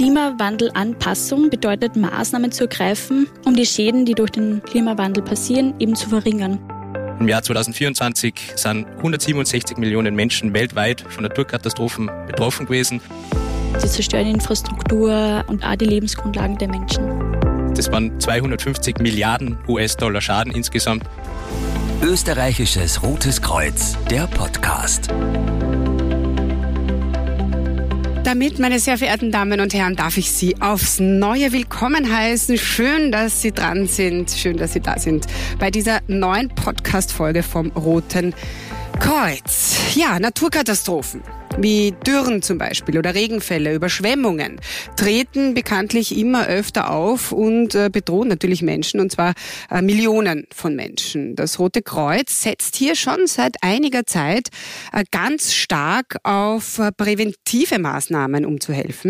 Klimawandelanpassung bedeutet, Maßnahmen zu ergreifen, um die Schäden, die durch den Klimawandel passieren, eben zu verringern. Im Jahr 2024 sind 167 Millionen Menschen weltweit von Naturkatastrophen betroffen gewesen. Sie zerstören die Infrastruktur und auch die Lebensgrundlagen der Menschen. Das waren 250 Milliarden US-Dollar Schaden insgesamt. Österreichisches Rotes Kreuz, der Podcast. Damit, meine sehr verehrten Damen und Herren, darf ich Sie aufs Neue willkommen heißen. Schön, dass Sie dran sind. Schön, dass Sie da sind bei dieser neuen Podcast-Folge vom Roten Kreuz. Ja, Naturkatastrophen wie Dürren zum Beispiel oder Regenfälle, Überschwemmungen treten bekanntlich immer öfter auf und bedrohen natürlich Menschen, und zwar Millionen von Menschen. Das Rote Kreuz setzt hier schon seit einiger Zeit ganz stark auf präventive Maßnahmen, um zu helfen.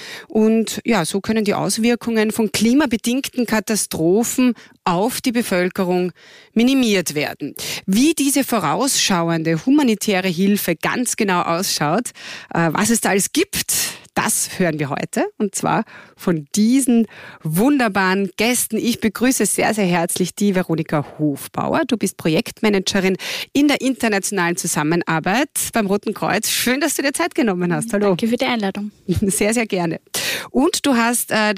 Und ja, so können die Auswirkungen von klimabedingten Katastrophen auf die Bevölkerung minimiert werden. Wie diese vorausschauende humanitäre Hilfe ganz genau ausschaut, was es da alles gibt, das hören wir heute, und zwar von diesen wunderbaren Gästen. Ich begrüße sehr, sehr herzlich die Veronika Hofbauer. Du bist Projektmanagerin in der internationalen Zusammenarbeit beim Roten Kreuz. Schön, dass du dir Zeit genommen hast. Hallo. Danke für die Einladung. Sehr, sehr gerne. Und du hast ein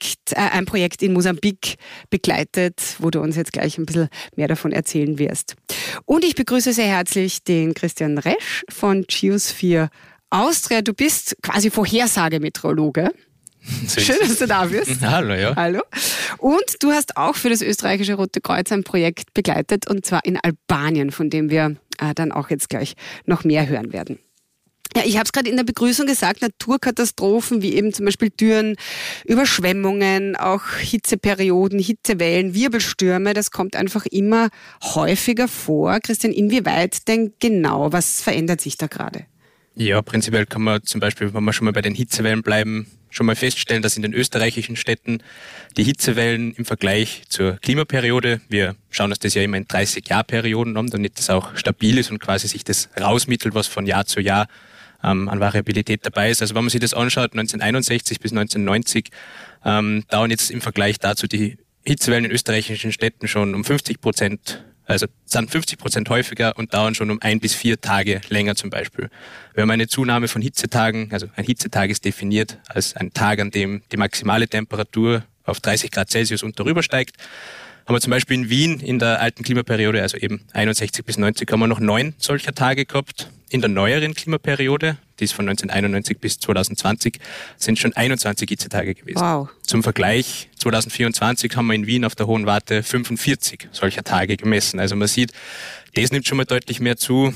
Projekt in Mosambik begleitet, wo du uns jetzt gleich ein bisschen mehr davon erzählen wirst. Und ich begrüße sehr herzlich den Christian Resch von Geosphere Austria. Du bist quasi Vorhersagemeteorologe. Schön, dass du da bist. Hallo, ja. Hallo. Und du hast auch für das österreichische Rote Kreuz ein Projekt begleitet, und zwar in Albanien, von dem wir dann auch jetzt gleich noch mehr hören werden. Ja, ich habe es gerade in der Begrüßung gesagt, Naturkatastrophen wie eben zum Beispiel Dürren, Überschwemmungen, auch Hitzeperioden, Hitzewellen, Wirbelstürme, das kommt einfach immer häufiger vor. Christian, inwieweit denn genau? Was verändert sich da gerade? Ja, prinzipiell kann man zum Beispiel, wenn wir schon mal bei den Hitzewellen bleiben, schon mal feststellen, dass in den österreichischen Städten die Hitzewellen im Vergleich zur Klimaperiode, wir schauen uns das ja immer in 30-Jahr-Perioden an, damit das auch stabil ist und quasi sich das rausmittelt, was von Jahr zu Jahr an Variabilität dabei ist. Also wenn man sich das anschaut, 1961 bis 1990, dauern jetzt im Vergleich dazu die Hitzewellen in österreichischen Städten schon um 50%, also sind 50% häufiger und dauern schon um 1 bis 4 Tage länger zum Beispiel. Wir haben eine Zunahme von Hitzetagen, also ein Hitzetag ist definiert als ein Tag, an dem die maximale Temperatur auf 30 Grad Celsius und darüber steigt. Haben wir zum Beispiel in Wien in der alten Klimaperiode, also eben 61 bis 90, haben wir noch 9 solcher Tage gehabt. In der neueren Klimaperiode, die ist von 1991 bis 2020, sind schon 21 Hitzetage gewesen. Wow. Zum Vergleich, 2024 haben wir in Wien auf der Hohen Warte 45 solcher Tage gemessen. Also man sieht, das nimmt schon mal deutlich mehr zu.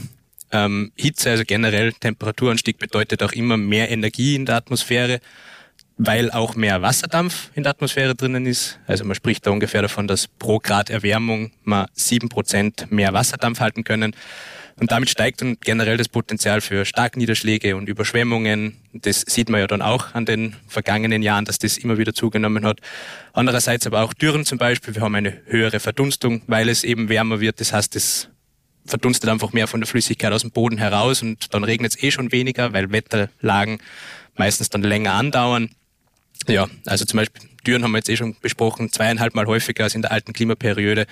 Hitze, also generell Temperaturanstieg, bedeutet auch immer mehr Energie in der Atmosphäre, weil auch mehr Wasserdampf in der Atmosphäre drinnen ist. Also man spricht da ungefähr davon, dass pro Grad Erwärmung wir 7% mehr Wasserdampf halten können. Und damit steigt dann generell das Potenzial für Starkniederschläge und Überschwemmungen. Das sieht man ja dann auch an den vergangenen Jahren, dass das immer wieder zugenommen hat. Andererseits aber auch Dürren zum Beispiel. Wir haben eine höhere Verdunstung, weil es eben wärmer wird. Das heißt, es verdunstet einfach mehr von der Flüssigkeit aus dem Boden heraus und dann regnet es schon weniger, weil Wetterlagen meistens dann länger andauern. Ja, also zum Beispiel Dürren haben wir jetzt schon besprochen, 2,5 Mal häufiger als in der alten Klimaperiode.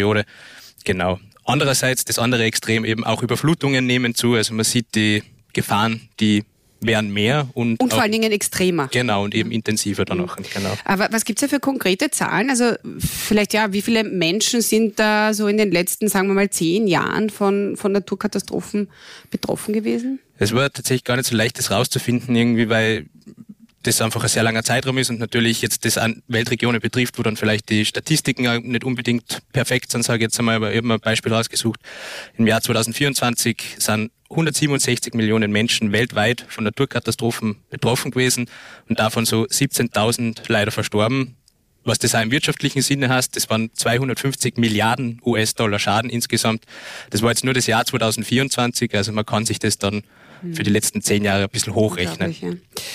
Genau. Andererseits, das andere Extrem eben auch Überflutungen nehmen zu. Also man sieht die Gefahren, die werden mehr und vor allen Dingen extremer. Genau, und eben intensiver dann auch. Genau. Aber was gibt's da für konkrete Zahlen? Also vielleicht wie viele Menschen sind da so in den letzten, sagen wir mal, 10 Jahren von Naturkatastrophen betroffen gewesen? Es war tatsächlich gar nicht so leicht, das rauszufinden irgendwie, weil das einfach ein sehr langer Zeitraum ist und natürlich jetzt das an Weltregionen betrifft, wo dann vielleicht die Statistiken auch nicht unbedingt perfekt sind, sage ich jetzt einmal, aber ich habe mal ein Beispiel rausgesucht. Im Jahr 2024 sind 167 Millionen Menschen weltweit von Naturkatastrophen betroffen gewesen und davon so 17.000 leider verstorben. Was das auch im wirtschaftlichen Sinne heißt, das waren 250 Milliarden US-Dollar Schaden insgesamt. Das war jetzt nur das Jahr 2024, also man kann sich das dann für die letzten 10 Jahre ein bisschen hochrechnen. Ja.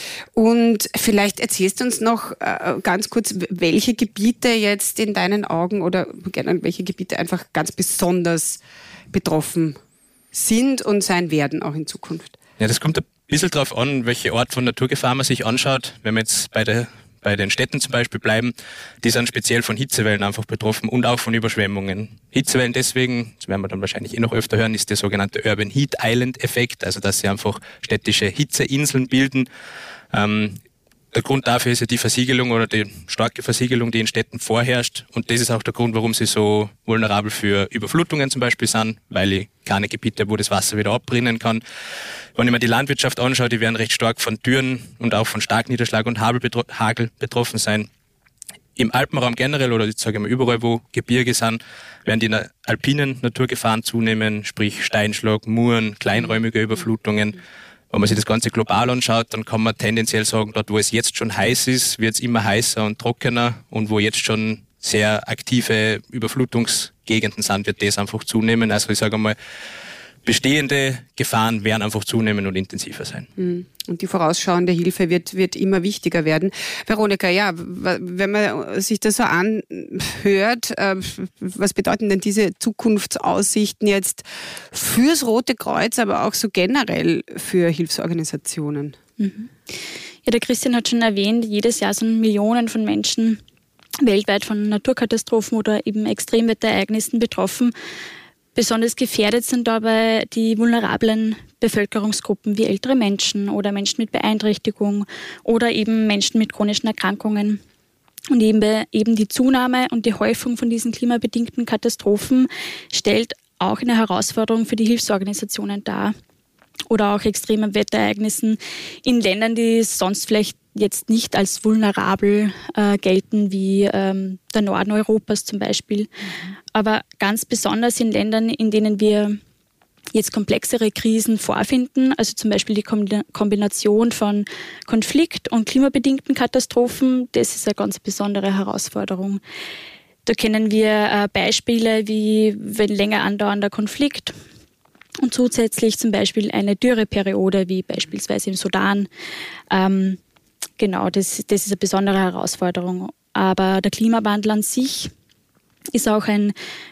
Und vielleicht erzählst du uns noch ganz kurz, welche Gebiete jetzt in deinen Augen oder gerne welche Gebiete einfach ganz besonders betroffen sind und sein werden auch in Zukunft. Ja, das kommt ein bisschen darauf an, welche Art von Naturgefahr man sich anschaut. Wenn man jetzt bei den Städten zum Beispiel bleiben, die sind speziell von Hitzewellen einfach betroffen und auch von Überschwemmungen. Hitzewellen deswegen, das werden wir dann wahrscheinlich noch öfter hören, ist der sogenannte Urban Heat Island Effekt, also dass sie einfach städtische Hitzeinseln bilden. Der Grund dafür ist ja die Versiegelung oder die starke Versiegelung, die in Städten vorherrscht. Und das ist auch der Grund, warum sie so vulnerabel für Überflutungen zum Beispiel sind, weil ich keine Gebiete habe, wo das Wasser wieder abrinnen kann. Wenn ich mir die Landwirtschaft anschaue, die werden recht stark von Dürren und auch von Starkniederschlag und Hagel betroffen sein. Im Alpenraum generell, oder ich sage mal überall, wo Gebirge sind, werden die alpinen Naturgefahren zunehmen, sprich Steinschlag, Muren, kleinräumige Überflutungen. Wenn man sich das Ganze global anschaut, dann kann man tendenziell sagen, dort wo es jetzt schon heiß ist, wird es immer heißer und trockener, und wo jetzt schon sehr aktive Überflutungsgegenden sind, wird das einfach zunehmen. Also ich sage mal, bestehende Gefahren werden einfach zunehmen und intensiver sein. Und die vorausschauende Hilfe wird immer wichtiger werden. Veronika, ja, wenn man sich das so anhört, was bedeuten denn diese Zukunftsaussichten jetzt fürs Rote Kreuz, aber auch so generell für Hilfsorganisationen? Ja, der Christian hat schon erwähnt, jedes Jahr sind Millionen von Menschen weltweit von Naturkatastrophen oder eben Extremwetterereignissen betroffen. Besonders gefährdet sind dabei die vulnerablen Bevölkerungsgruppen wie ältere Menschen oder Menschen mit Beeinträchtigung oder eben Menschen mit chronischen Erkrankungen. Und eben die Zunahme und die Häufung von diesen klimabedingten Katastrophen stellt auch eine Herausforderung für die Hilfsorganisationen dar. Oder auch extremen Wetterereignissen in Ländern, die sonst vielleicht jetzt nicht als vulnerabel gelten, wie der Norden Europas zum Beispiel. Aber ganz besonders in Ländern, in denen wir jetzt komplexere Krisen vorfinden, also zum Beispiel die Kombination von Konflikt- und klimabedingten Katastrophen, das ist eine ganz besondere Herausforderung. Da kennen wir Beispiele wie wenn länger andauernder Konflikt und zusätzlich zum Beispiel eine Dürreperiode, wie beispielsweise im Sudan. Genau, das ist eine besondere Herausforderung. Aber der Klimawandel an sich ist auch ein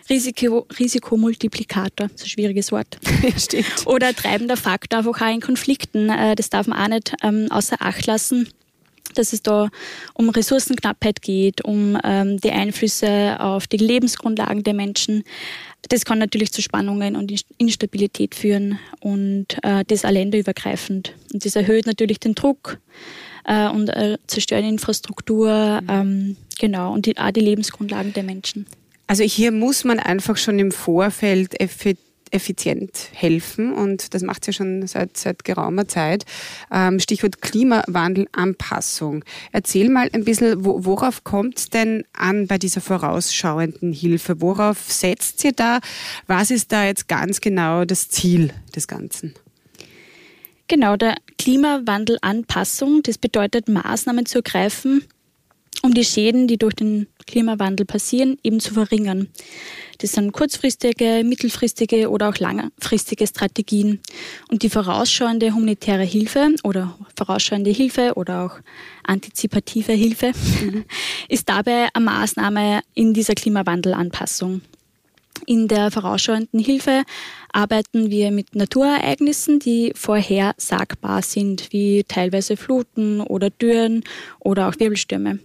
Risikomultiplikator, so ein schwieriges Wort. Ja, stimmt. Oder treibender Faktor einfach auch in Konflikten. Das darf man auch nicht außer Acht lassen, dass es da um Ressourcenknappheit geht, um die Einflüsse auf die Lebensgrundlagen der Menschen. Das kann natürlich zu Spannungen und Instabilität führen und das auch länderübergreifend. Und das erhöht natürlich den Druck und zerstört die Infrastruktur, genau, und auch die Lebensgrundlagen der Menschen. Also hier muss man einfach schon im Vorfeld effizient helfen, und das macht es ja schon seit geraumer Zeit. Stichwort Klimawandelanpassung. Erzähl mal ein bisschen, worauf kommt es denn an bei dieser vorausschauenden Hilfe? Worauf setzt ihr da? Was ist da jetzt ganz genau das Ziel des Ganzen? Genau, der Klimawandelanpassung, das bedeutet, Maßnahmen zu ergreifen, um die Schäden, die durch den Klimawandel passieren, eben zu verringern. Das sind kurzfristige, mittelfristige oder auch langfristige Strategien. Und die vorausschauende humanitäre Hilfe oder auch antizipative Hilfe ist dabei eine Maßnahme in dieser Klimawandelanpassung. In der vorausschauenden Hilfe arbeiten wir mit Naturereignissen, die vorhersagbar sind, wie teilweise Fluten oder Dürren oder auch Wirbelstürme.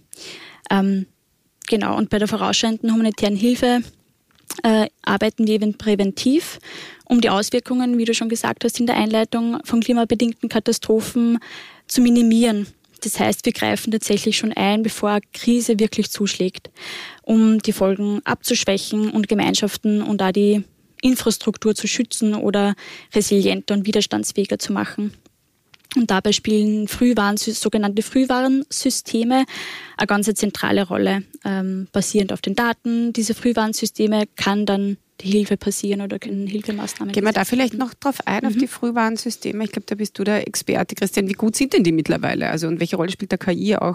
Genau, und bei der vorausschauenden humanitären Hilfe arbeiten wir eben präventiv, um die Auswirkungen, wie du schon gesagt hast in der Einleitung, von klimabedingten Katastrophen zu minimieren. Das heißt, wir greifen tatsächlich schon ein, bevor eine Krise wirklich zuschlägt, um die Folgen abzuschwächen und Gemeinschaften und auch die Infrastruktur zu schützen oder resilienter und widerstandsfähiger zu machen. Und dabei spielen sogenannte Frühwarnsysteme eine ganz zentrale Rolle. Basierend auf den Daten dieser Frühwarnsysteme kann dann die Hilfe passieren oder können Hilfemaßnahmen. Gehen wir da vielleicht noch drauf ein, auf die Frühwarnsysteme? Ich glaube, da bist du der Experte, Christian. Wie gut sind denn die mittlerweile? Also, und welche Rolle spielt der KI auch?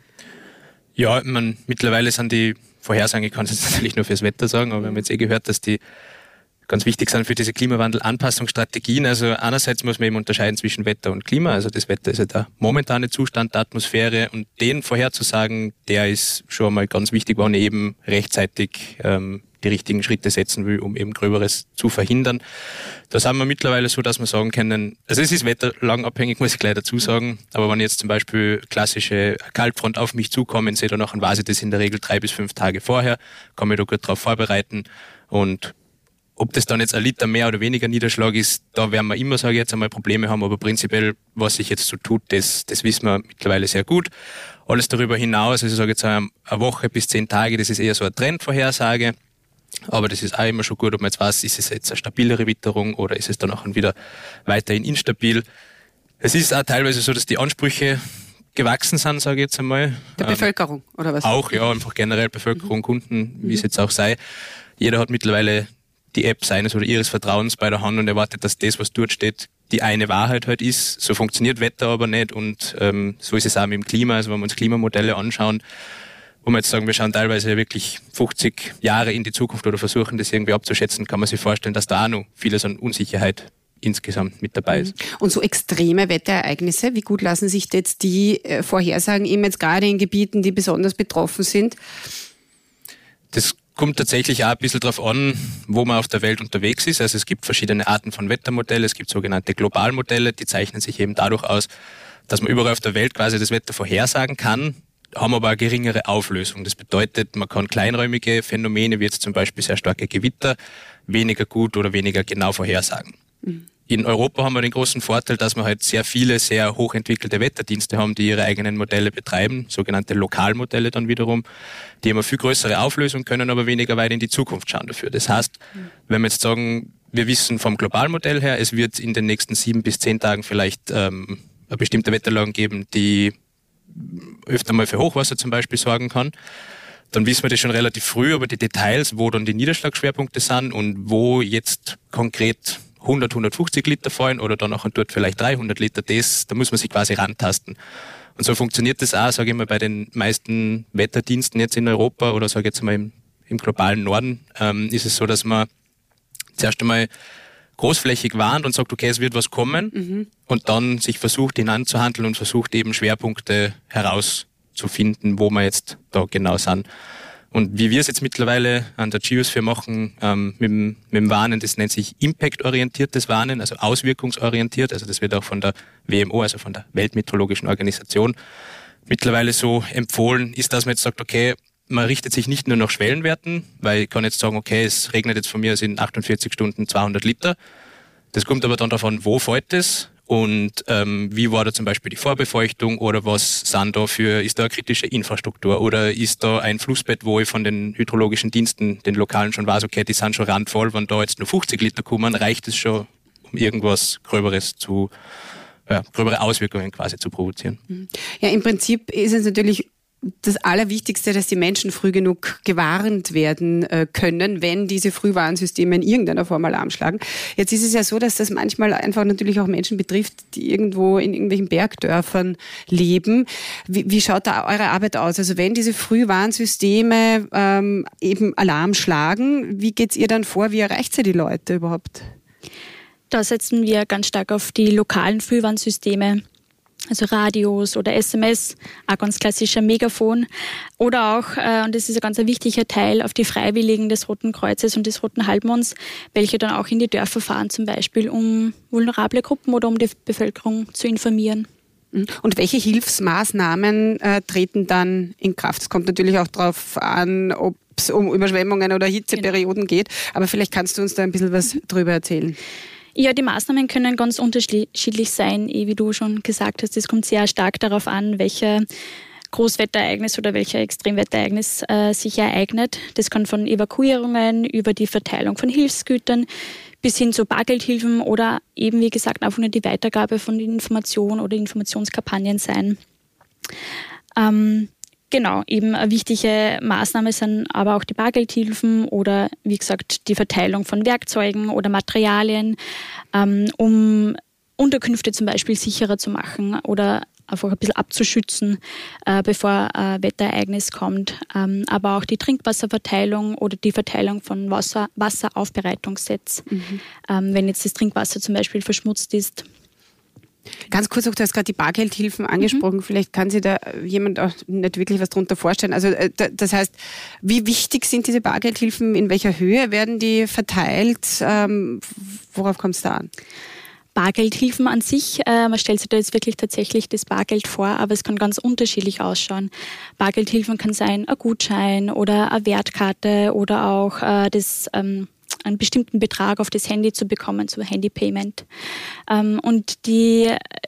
Ja, mittlerweile sind die Vorhersagen, ich kann es jetzt natürlich nur fürs Wetter sagen, aber wir haben jetzt gehört, dass die ganz wichtig sind für diese Klimawandelanpassungsstrategien. Also einerseits muss man eben unterscheiden zwischen Wetter und Klima. Also das Wetter ist ja der momentane Zustand der Atmosphäre, und den vorherzusagen, der ist schon mal ganz wichtig, wann ich eben rechtzeitig die richtigen Schritte setzen will, um eben Gröberes zu verhindern. Da sind wir mittlerweile so, dass wir sagen können, also es ist wetterlagenabhängig, muss ich gleich dazu sagen, aber wenn jetzt zum Beispiel klassische Kaltfront auf mich zukommen sehe, dann weiß ich das in der Regel 3 bis 5 Tage vorher, kann mich da gut darauf vorbereiten und ob das dann jetzt 1 Liter mehr oder weniger Niederschlag ist, da werden wir immer, sage ich jetzt einmal, Probleme haben, aber prinzipiell, was sich jetzt so tut, das wissen wir mittlerweile sehr gut. Alles darüber hinaus, also ich sage jetzt eine Woche bis 10 Tage, das ist eher so eine Trendvorhersage, aber das ist auch immer schon gut, ob man jetzt weiß, ist es jetzt eine stabilere Witterung oder ist es dann auch wieder weiterhin instabil. Es ist auch teilweise so, dass die Ansprüche gewachsen sind, sage ich jetzt einmal. Der Bevölkerung, oder was? Auch, ja, einfach generell Bevölkerung, Kunden, wie es jetzt auch sei. Jeder hat mittlerweile die App seines oder ihres Vertrauens bei der Hand und erwartet, dass das, was dort steht, die eine Wahrheit halt ist. So funktioniert Wetter aber nicht und so ist es auch mit dem Klima. Also wenn wir uns Klimamodelle anschauen, wo wir jetzt sagen, wir schauen teilweise wirklich 50 Jahre in die Zukunft oder versuchen das irgendwie abzuschätzen, kann man sich vorstellen, dass da auch noch vieles an Unsicherheit insgesamt mit dabei ist. Und so extreme Wetterereignisse, wie gut lassen sich jetzt die vorhersagen, eben jetzt gerade in Gebieten, die besonders betroffen sind? Das kommt tatsächlich auch ein bisschen darauf an, wo man auf der Welt unterwegs ist. Also es gibt verschiedene Arten von Wettermodellen. Es gibt sogenannte Globalmodelle, die zeichnen sich eben dadurch aus, dass man überall auf der Welt quasi das Wetter vorhersagen kann, haben aber eine geringere Auflösung. Das bedeutet, man kann kleinräumige Phänomene, wie jetzt zum Beispiel sehr starke Gewitter, weniger gut oder weniger genau vorhersagen. In Europa haben wir den großen Vorteil, dass wir halt sehr viele, sehr hochentwickelte Wetterdienste haben, die ihre eigenen Modelle betreiben, sogenannte Lokalmodelle dann wiederum, die haben eine viel größere Auflösung, können aber weniger weit in die Zukunft schauen dafür. Das heißt, wenn wir jetzt sagen, wir wissen vom Globalmodell her, es wird in den nächsten 7 bis 10 Tagen vielleicht eine bestimmte Wetterlage geben, die öfter mal für Hochwasser zum Beispiel sorgen kann, dann wissen wir das schon relativ früh, aber die Details, wo dann die Niederschlagsschwerpunkte sind und wo jetzt konkret 100, 150 Liter fallen oder dann auch dort vielleicht 300 Liter, da muss man sich quasi rantasten. Und so funktioniert das auch, sage ich mal, bei den meisten Wetterdiensten jetzt in Europa oder sage ich jetzt mal im globalen Norden, ist es so, dass man zuerst einmal großflächig warnt und sagt, okay, es wird was kommen und dann sich versucht hinanzuhandeln und versucht eben Schwerpunkte herauszufinden, wo wir jetzt da genau sind. Und wie wir es jetzt mittlerweile an der Geosphere machen, mit dem Warnen, das nennt sich Impact-orientiertes Warnen, also auswirkungsorientiert. Also das wird auch von der WMO, also von der Weltmeteorologischen Organisation, mittlerweile so empfohlen, ist, dass man jetzt sagt, okay, man richtet sich nicht nur nach Schwellenwerten, weil ich kann jetzt sagen, okay, es regnet jetzt von mir in 48 Stunden 200 Liter. Das kommt aber dann davon, wo fällt es? Und wie war da zum Beispiel die Vorbefeuchtung oder was sind da ist da eine kritische Infrastruktur oder ist da ein Flussbett, wo ich von den hydrologischen Diensten, den Lokalen schon weiß, okay, die sind schon randvoll, wenn da jetzt nur 50 Liter kommen, reicht es schon, um irgendwas Gröberes gröbere Auswirkungen quasi zu provozieren. Ja, im Prinzip ist es natürlich das Allerwichtigste, dass die Menschen früh genug gewarnt werden können, wenn diese Frühwarnsysteme in irgendeiner Form Alarm schlagen. Jetzt ist es ja so, dass das manchmal einfach natürlich auch Menschen betrifft, die irgendwo in irgendwelchen Bergdörfern leben. Wie schaut da eure Arbeit aus? Also wenn diese Frühwarnsysteme eben Alarm schlagen, wie geht's ihr dann vor? Wie erreicht ihr die Leute überhaupt? Da setzen wir ganz stark auf die lokalen Frühwarnsysteme, also Radios oder SMS, ein ganz klassischer Megafon. Oder auch, und das ist ein ganz wichtiger Teil, auf die Freiwilligen des Roten Kreuzes und des Roten Halbmonds, welche dann auch in die Dörfer fahren zum Beispiel, um vulnerable Gruppen oder um die Bevölkerung zu informieren. Und welche Hilfsmaßnahmen treten dann in Kraft? Es kommt natürlich auch darauf an, ob es um Überschwemmungen oder Hitzeperioden geht, aber vielleicht kannst du uns da ein bisschen was drüber erzählen. Ja, die Maßnahmen können ganz unterschiedlich sein, wie du schon gesagt hast. Es kommt sehr stark darauf an, welcher Großwetterereignis oder welcher Extremwetterereignis sich ereignet. Das kann von Evakuierungen über die Verteilung von Hilfsgütern bis hin zu Bargeldhilfen oder eben, wie gesagt, einfach nur die Weitergabe von Informationen oder Informationskampagnen sein. Genau, eben eine wichtige Maßnahme sind aber auch die Bargeldhilfen oder, wie gesagt, die Verteilung von Werkzeugen oder Materialien, um Unterkünfte zum Beispiel sicherer zu machen oder einfach ein bisschen abzuschützen, bevor ein Wetterereignis kommt. Aber auch die Trinkwasserverteilung oder die Verteilung von Wasseraufbereitungssets, wenn jetzt das Trinkwasser zum Beispiel verschmutzt ist. Ganz kurz, auch du hast gerade die Bargeldhilfen angesprochen, vielleicht kann sich da jemand auch nicht wirklich was darunter vorstellen. Also das heißt, wie wichtig sind diese Bargeldhilfen, in welcher Höhe werden die verteilt, worauf kommt es da an? Bargeldhilfen an sich, man stellt sich da jetzt wirklich tatsächlich das Bargeld vor, aber es kann ganz unterschiedlich ausschauen. Bargeldhilfen kann sein ein Gutschein oder eine Wertkarte oder auch einen bestimmten Betrag auf das Handy zu bekommen, so Handypayment. Und die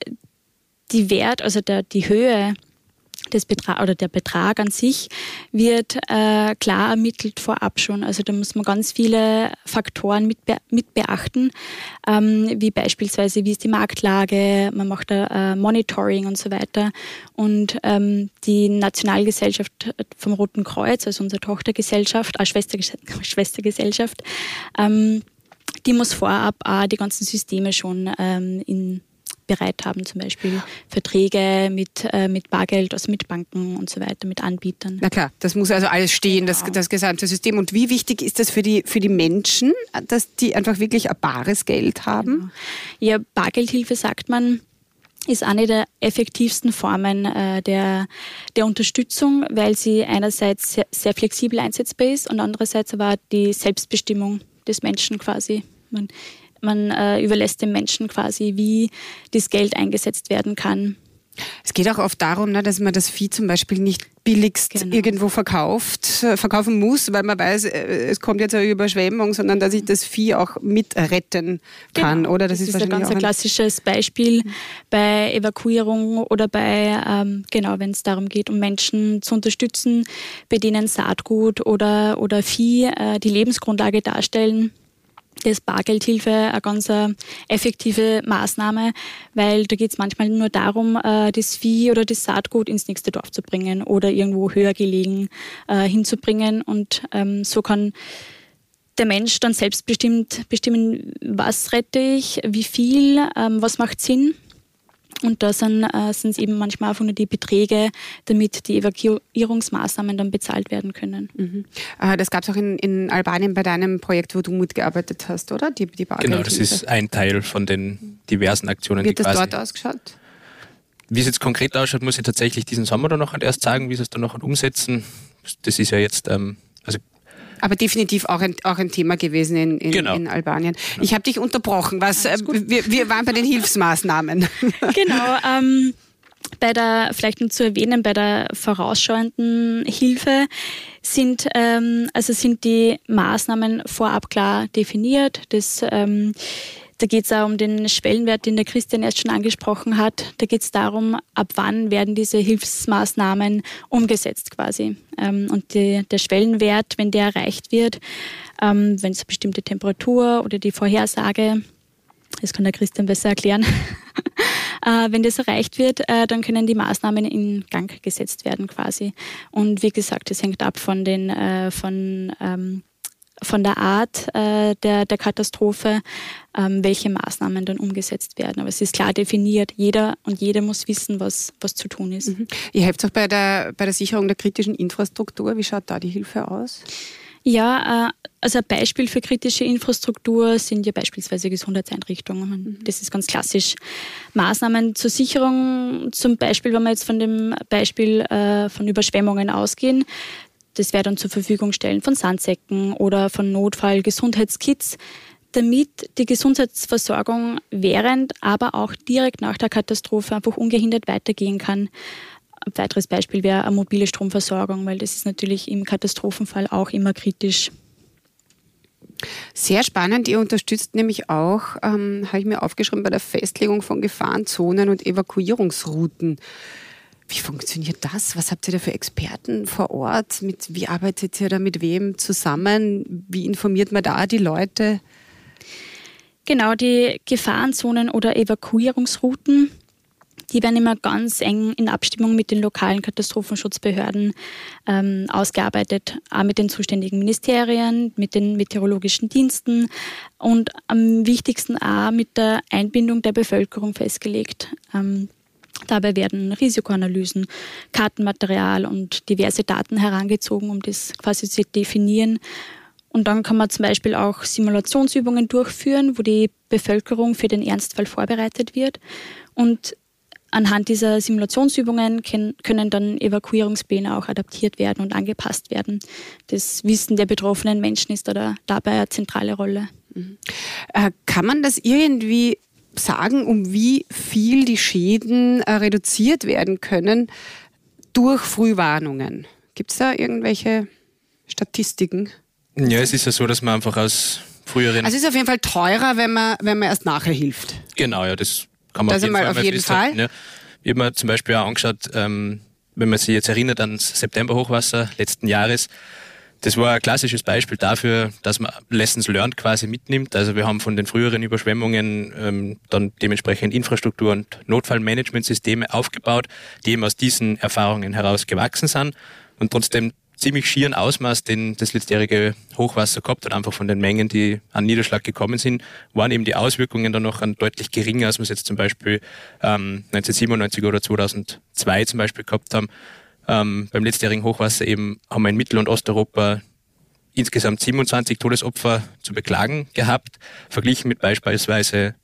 Wert, also die Höhe des Betrags oder der Betrag an sich wird klar ermittelt vorab schon. Also da muss man ganz viele Faktoren mit beachten, wie beispielsweise, wie ist die Marktlage, man macht da Monitoring und so weiter. Und die Nationalgesellschaft vom Roten Kreuz, also unsere Tochtergesellschaft, Schwestergesellschaft, die muss vorab auch die ganzen Systeme schon bereit haben, zum Beispiel Verträge mit Bargeld, also mit Banken und so weiter, mit Anbietern. Na klar, das muss also alles stehen, genau. Das gesamte System. Und wie wichtig ist das für die Menschen, dass die einfach wirklich ein bares Geld haben? Genau. Ja, Bargeldhilfe, sagt man, ist eine der effektivsten Formen der Unterstützung, weil sie einerseits sehr, sehr flexibel einsetzbar ist und andererseits aber die Selbstbestimmung des Menschen quasi. Man überlässt dem Menschen quasi, wie das Geld eingesetzt werden kann. Es geht auch oft darum, dass man das Vieh zum Beispiel nicht billigst irgendwo verkaufen muss, weil man weiß, es kommt jetzt eine Überschwemmung, sondern dass ich das Vieh auch mit-retten kann. Genau. Oder? Das ist ein ganz klassisches Beispiel bei Evakuierung oder bei, wenn es darum geht, um Menschen zu unterstützen, bei denen Saatgut oder Vieh die Lebensgrundlage darstellen. Das ist Bargeldhilfe eine ganz effektive Maßnahme, weil da geht es manchmal nur darum, das Vieh oder das Saatgut ins nächste Dorf zu bringen oder irgendwo höher gelegen hinzubringen. Und so kann der Mensch dann selbstbestimmt bestimmen, was rette ich, wie viel, was macht Sinn. Und da sind es eben manchmal einfach nur die Beträge, damit die Evakuierungsmaßnahmen dann bezahlt werden können. Mhm. Das gab es auch in Albanien bei deinem Projekt, wo du mitgearbeitet hast, oder? Die Genau, das ist ein Teil von den diversen Aktionen. Wie hat das dort ausgeschaut? Wie es jetzt konkret ausschaut, muss ich tatsächlich diesen Sommer dann noch erst sagen, wie sie es dann noch umsetzen. Das ist ja jetzt... Aber definitiv auch ein Thema gewesen in Albanien. Genau. Ich habe dich unterbrochen. Wir waren bei den Hilfsmaßnahmen. Genau. Vielleicht nur zu erwähnen, bei der vorausschauenden Hilfe sind die Maßnahmen vorab klar definiert. Da geht es auch um den Schwellenwert, den der Christian erst schon angesprochen hat. Da geht es darum, ab wann werden diese Hilfsmaßnahmen umgesetzt quasi. Und der Schwellenwert, wenn der erreicht wird, wenn es eine bestimmte Temperatur oder die Vorhersage, das kann der Christian besser erklären, wenn das erreicht wird, dann können die Maßnahmen in Gang gesetzt werden quasi. Und wie gesagt, das hängt ab von der Art der Katastrophe, welche Maßnahmen dann umgesetzt werden. Aber es ist klar definiert, jeder muss wissen, was zu tun ist. Mhm. Ihr helft auch bei der Sicherung der kritischen Infrastruktur. Wie schaut da die Hilfe aus? Ja, also ein Beispiel für kritische Infrastruktur sind ja beispielsweise Gesundheitseinrichtungen. Das ist ganz klassisch. Maßnahmen zur Sicherung, zum Beispiel, wenn wir jetzt von dem Beispiel von Überschwemmungen ausgehen, das wäre dann zur Verfügung stellen von Sandsäcken oder von Notfall-Gesundheitskits, damit die Gesundheitsversorgung während, aber auch direkt nach der Katastrophe einfach ungehindert weitergehen kann. Ein weiteres Beispiel wäre eine mobile Stromversorgung, weil das ist natürlich im Katastrophenfall auch immer kritisch. Sehr spannend. Ihr unterstützt nämlich auch, habe ich mir aufgeschrieben, bei der Festlegung von Gefahrenzonen und Evakuierungsrouten. Wie funktioniert das? Was habt ihr da für Experten vor Ort? Wie arbeitet ihr da mit wem zusammen? Wie informiert man da die Leute? Genau, die Gefahrenzonen oder Evakuierungsrouten, die werden immer ganz eng in Abstimmung mit den lokalen Katastrophenschutzbehörden ausgearbeitet, auch mit den zuständigen Ministerien, mit den meteorologischen Diensten und am wichtigsten auch mit der Einbindung der Bevölkerung festgelegt. Dabei werden Risikoanalysen, Kartenmaterial und diverse Daten herangezogen, um das quasi zu definieren. Und dann kann man zum Beispiel auch Simulationsübungen durchführen, wo die Bevölkerung für den Ernstfall vorbereitet wird. Und anhand dieser Simulationsübungen können dann Evakuierungspläne auch adaptiert werden und angepasst werden. Das Wissen der betroffenen Menschen ist dabei eine zentrale Rolle. Kann man das irgendwie sagen, um wie viel die Schäden reduziert werden können durch Frühwarnungen? Gibt es da irgendwelche Statistiken? Ja, es ist ja so, dass man einfach aus früheren... Also es ist auf jeden Fall teurer, wenn man erst nachher hilft. Genau, ja, das kann man auf jeden Fall. Ja. Ich habe mir zum Beispiel auch angeschaut, wenn man sich jetzt erinnert an das Septemberhochwasser letzten Jahres, das war ein klassisches Beispiel dafür, dass man Lessons learned quasi mitnimmt. Also wir haben von den früheren Überschwemmungen dann dementsprechend Infrastruktur- und Notfallmanagementsysteme aufgebaut, die eben aus diesen Erfahrungen heraus gewachsen sind und trotzdem ziemlich schieren Ausmaß, den das letztjährige Hochwasser gehabt hat, einfach von den Mengen, die an Niederschlag gekommen sind, waren eben die Auswirkungen dann noch deutlich geringer, als wir es jetzt zum Beispiel 1997 oder 2002 zum Beispiel gehabt haben. Beim letztjährigen Hochwasser eben haben wir in Mittel- und Osteuropa insgesamt 27 Todesopfer zu beklagen gehabt, verglichen mit beispielsweise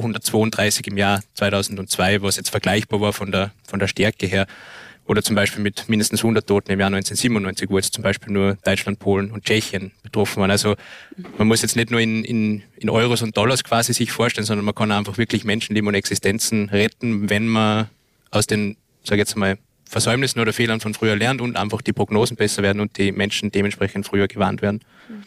232 im Jahr 2002, was jetzt vergleichbar war von der Stärke her. Oder zum Beispiel mit mindestens 100 Toten im Jahr 1997, wo jetzt zum Beispiel nur Deutschland, Polen und Tschechien betroffen waren. Also man muss jetzt nicht nur in Euros und Dollars quasi sich vorstellen, sondern man kann einfach wirklich Menschenleben und Existenzen retten, wenn man aus den, sag ich jetzt mal, Versäumnissen oder Fehlern von früher lernt und einfach die Prognosen besser werden und die Menschen dementsprechend früher gewarnt werden.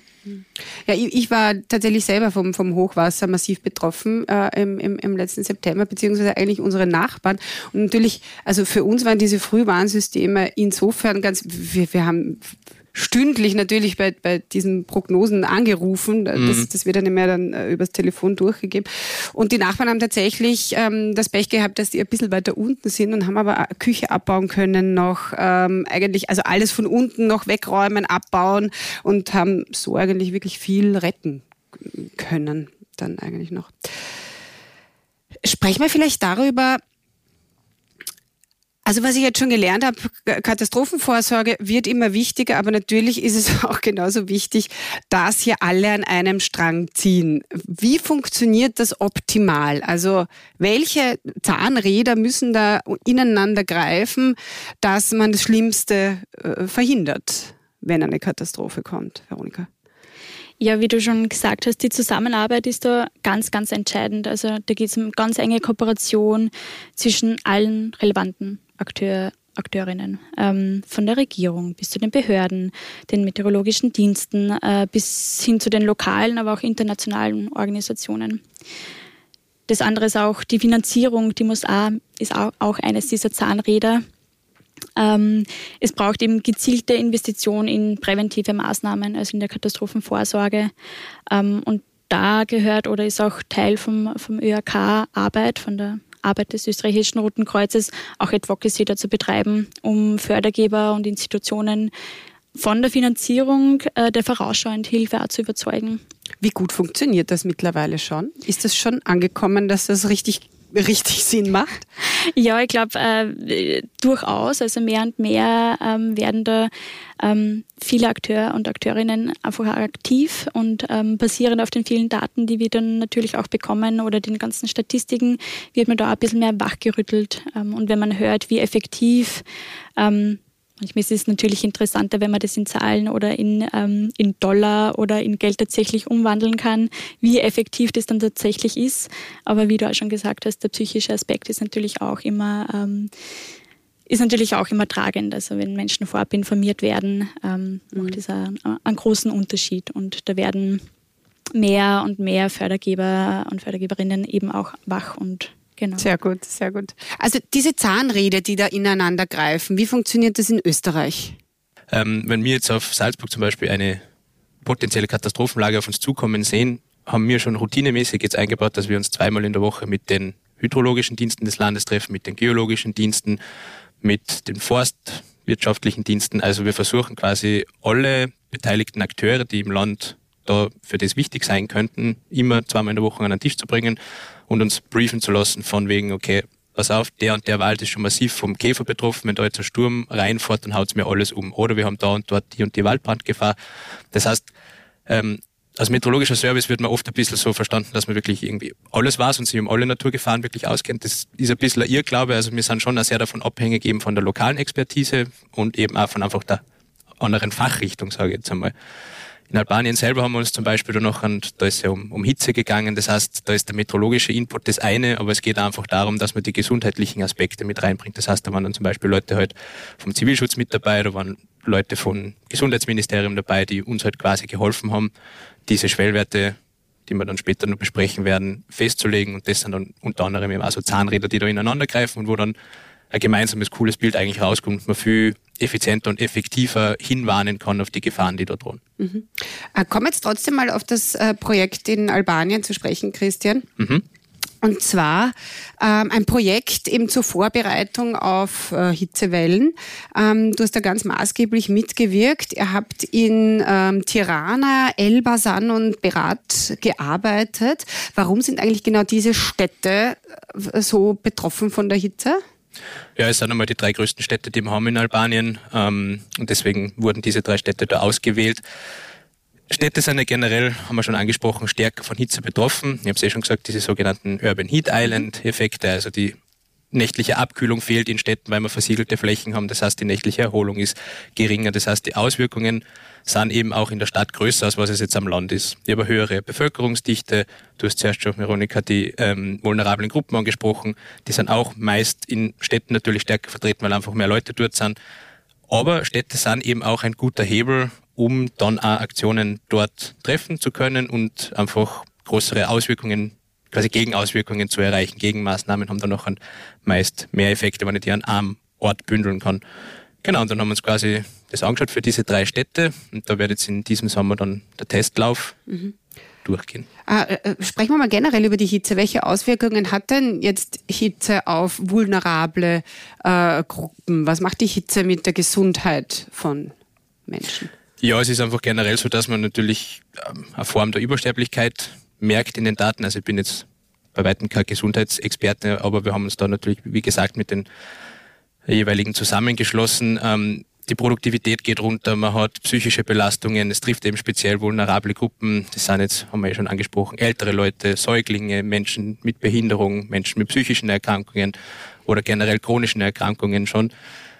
Ja, ich war tatsächlich selber vom Hochwasser massiv betroffen im letzten September, beziehungsweise eigentlich unsere Nachbarn. Und natürlich, also für uns waren diese Frühwarnsysteme insofern wir haben stündlich natürlich bei diesen Prognosen angerufen. Das wird dann immer übers Telefon durchgegeben. Und die Nachbarn haben tatsächlich das Pech gehabt, dass die ein bisschen weiter unten sind und haben aber Küche abbauen können noch, eigentlich, also alles von unten noch wegräumen, abbauen und haben so eigentlich wirklich viel retten können dann eigentlich noch. Sprechen wir vielleicht darüber, also was ich jetzt schon gelernt habe, Katastrophenvorsorge wird immer wichtiger, aber natürlich ist es auch genauso wichtig, dass hier alle an einem Strang ziehen. Wie funktioniert das optimal? Also welche Zahnräder müssen da ineinander greifen, dass man das Schlimmste verhindert, wenn eine Katastrophe kommt, Veronika? Ja, wie du schon gesagt hast, die Zusammenarbeit ist da ganz, ganz entscheidend. Also da geht es um ganz enge Kooperation zwischen allen relevanten Akteurinnen, von der Regierung bis zu den Behörden, den meteorologischen Diensten, bis hin zu den lokalen, aber auch internationalen Organisationen. Das andere ist auch die Finanzierung, ist auch eines dieser Zahnräder. Es braucht eben gezielte Investitionen in präventive Maßnahmen, also in der Katastrophenvorsorge. Und da gehört oder ist auch Teil vom ÖAK-Arbeit, von der Arbeit des österreichischen Roten Kreuzes, auch Advocacy dazu betreiben, um Fördergeber und Institutionen von der Finanzierung der vorausschauenden Hilfe auch zu überzeugen. Wie gut funktioniert das mittlerweile schon? Ist das schon angekommen, dass das richtig Sinn macht? Ja, ich glaube durchaus. Also mehr und mehr werden da viele Akteure und Akteurinnen einfach aktiv und basierend auf den vielen Daten, die wir dann natürlich auch bekommen oder den ganzen Statistiken, wird man da ein bisschen mehr wachgerüttelt. Und wenn man hört, wie effektiv manchmal ist es natürlich interessanter, wenn man das in Zahlen oder in Dollar oder in Geld tatsächlich umwandeln kann, wie effektiv das dann tatsächlich ist. Aber wie du auch schon gesagt hast, der psychische Aspekt ist natürlich auch immer tragend. Also wenn Menschen vorab informiert werden, macht das einen großen Unterschied. Und da werden mehr und mehr Fördergeber und Fördergeberinnen eben auch wach und genau. Sehr gut, sehr gut. Also diese Zahnräder, die da ineinander greifen, wie funktioniert das in Österreich? Wenn wir jetzt auf Salzburg zum Beispiel eine potenzielle Katastrophenlage auf uns zukommen sehen, haben wir schon routinemäßig jetzt eingebaut, dass wir uns 2-mal in der Woche mit den hydrologischen Diensten des Landes treffen, mit den geologischen Diensten, mit den forstwirtschaftlichen Diensten. Also wir versuchen quasi alle beteiligten Akteure, die im Land da für das wichtig sein könnten, immer 2-mal in der Woche an den Tisch zu bringen und uns briefen zu lassen von wegen, okay, pass auf, der und der Wald ist schon massiv vom Käfer betroffen, wenn da jetzt ein Sturm reinfährt, dann haut es mir alles um. Oder wir haben da und dort die und die Waldbrandgefahr. Das heißt, als meteorologischer Service wird man oft ein bisschen so verstanden, dass man wirklich irgendwie alles weiß und sich um alle Naturgefahren wirklich auskennt. Das ist ein bisschen ein Irrglaube. Also wir sind schon auch sehr davon abhängig eben von der lokalen Expertise und eben auch von einfach der anderen Fachrichtung, sage ich jetzt einmal. In Albanien selber haben wir uns zum Beispiel da ist es ja um Hitze gegangen. Das heißt, da ist der meteorologische Input das eine, aber es geht einfach darum, dass man die gesundheitlichen Aspekte mit reinbringt. Das heißt, da waren dann zum Beispiel Leute halt vom Zivilschutz mit dabei, da waren Leute vom Gesundheitsministerium dabei, die uns halt quasi geholfen haben, diese Schwellwerte, die wir dann später noch besprechen werden, festzulegen. Und das sind dann unter anderem eben auch so Zahnräder, die da ineinander greifen und wo dann ein gemeinsames, cooles Bild eigentlich rauskommt und man viel effizienter und effektiver hinwarnen kann auf die Gefahren, die da drohen. Mhm. Komm jetzt trotzdem mal auf das Projekt in Albanien zu sprechen, Christian. Mhm. Und zwar ein Projekt eben zur Vorbereitung auf Hitzewellen. Du hast da ganz maßgeblich mitgewirkt. Ihr habt in Tirana, Elbasan und Berat gearbeitet. Warum sind eigentlich genau diese Städte so betroffen von der Hitze? Ja, es sind einmal die 3 größten Städte, die wir haben in Albanien. Und deswegen wurden diese 3 Städte da ausgewählt. Städte sind ja generell, haben wir schon angesprochen, stärker von Hitze betroffen. Ich habe es schon gesagt, diese sogenannten Urban Heat Island Effekte, also die nächtliche Abkühlung fehlt in Städten, weil wir versiegelte Flächen haben. Das heißt, die nächtliche Erholung ist geringer. Das heißt, die Auswirkungen sind eben auch in der Stadt größer, als was es jetzt am Land ist. Ich habe eine höhere Bevölkerungsdichte. Du hast zuerst schon, Veronika, die vulnerablen Gruppen angesprochen. Die sind auch meist in Städten natürlich stärker vertreten, weil einfach mehr Leute dort sind. Aber Städte sind eben auch ein guter Hebel, um dann auch Aktionen dort treffen zu können und einfach größere Auswirkungen, quasi Gegenauswirkungen zu erreichen. Gegenmaßnahmen haben dann noch meist mehr Effekte, wenn ich die an einem Ort bündeln kann. Genau, und dann haben wir uns quasi das angeschaut für diese 3 Städte und da wird jetzt in diesem Sommer dann der Testlauf durchgehen. Sprechen wir mal generell über die Hitze. Welche Auswirkungen hat denn jetzt Hitze auf vulnerable Gruppen? Was macht die Hitze mit der Gesundheit von Menschen? Ja, es ist einfach generell so, dass man natürlich eine Form der Übersterblichkeit merkt in den Daten. Also ich bin jetzt bei weitem kein Gesundheitsexperte, aber wir haben uns da natürlich, wie gesagt, mit den jeweiligen zusammengeschlossen. Die Produktivität geht runter, man hat psychische Belastungen, es trifft eben speziell vulnerable Gruppen. Das sind jetzt, haben wir ja schon angesprochen, ältere Leute, Säuglinge, Menschen mit Behinderung, Menschen mit psychischen Erkrankungen oder generell chronischen Erkrankungen schon.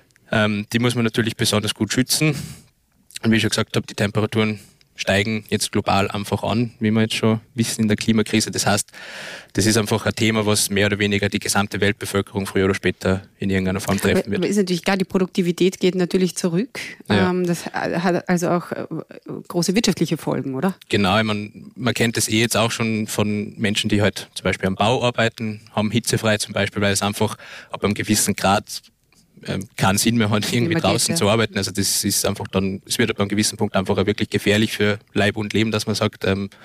Die muss man natürlich besonders gut schützen. Und wie ich schon gesagt habe, die Temperaturen steigen jetzt global einfach an, wie wir jetzt schon wissen in der Klimakrise. Das heißt, das ist einfach ein Thema, was mehr oder weniger die gesamte Weltbevölkerung früher oder später in irgendeiner Form treffen wird. Aber ist natürlich klar, die Produktivität geht natürlich zurück. Ja. Das hat also auch große wirtschaftliche Folgen, oder? Genau, man kennt das jetzt auch schon von Menschen, die halt zum Beispiel am Bau arbeiten, haben hitzefrei zum Beispiel, weil es einfach ab einem gewissen Grad keinen Sinn mehr hat, irgendwie draußen zu arbeiten. Also das ist einfach dann, es wird ab einem gewissen Punkt einfach auch wirklich gefährlich für Leib und Leben, dass man sagt,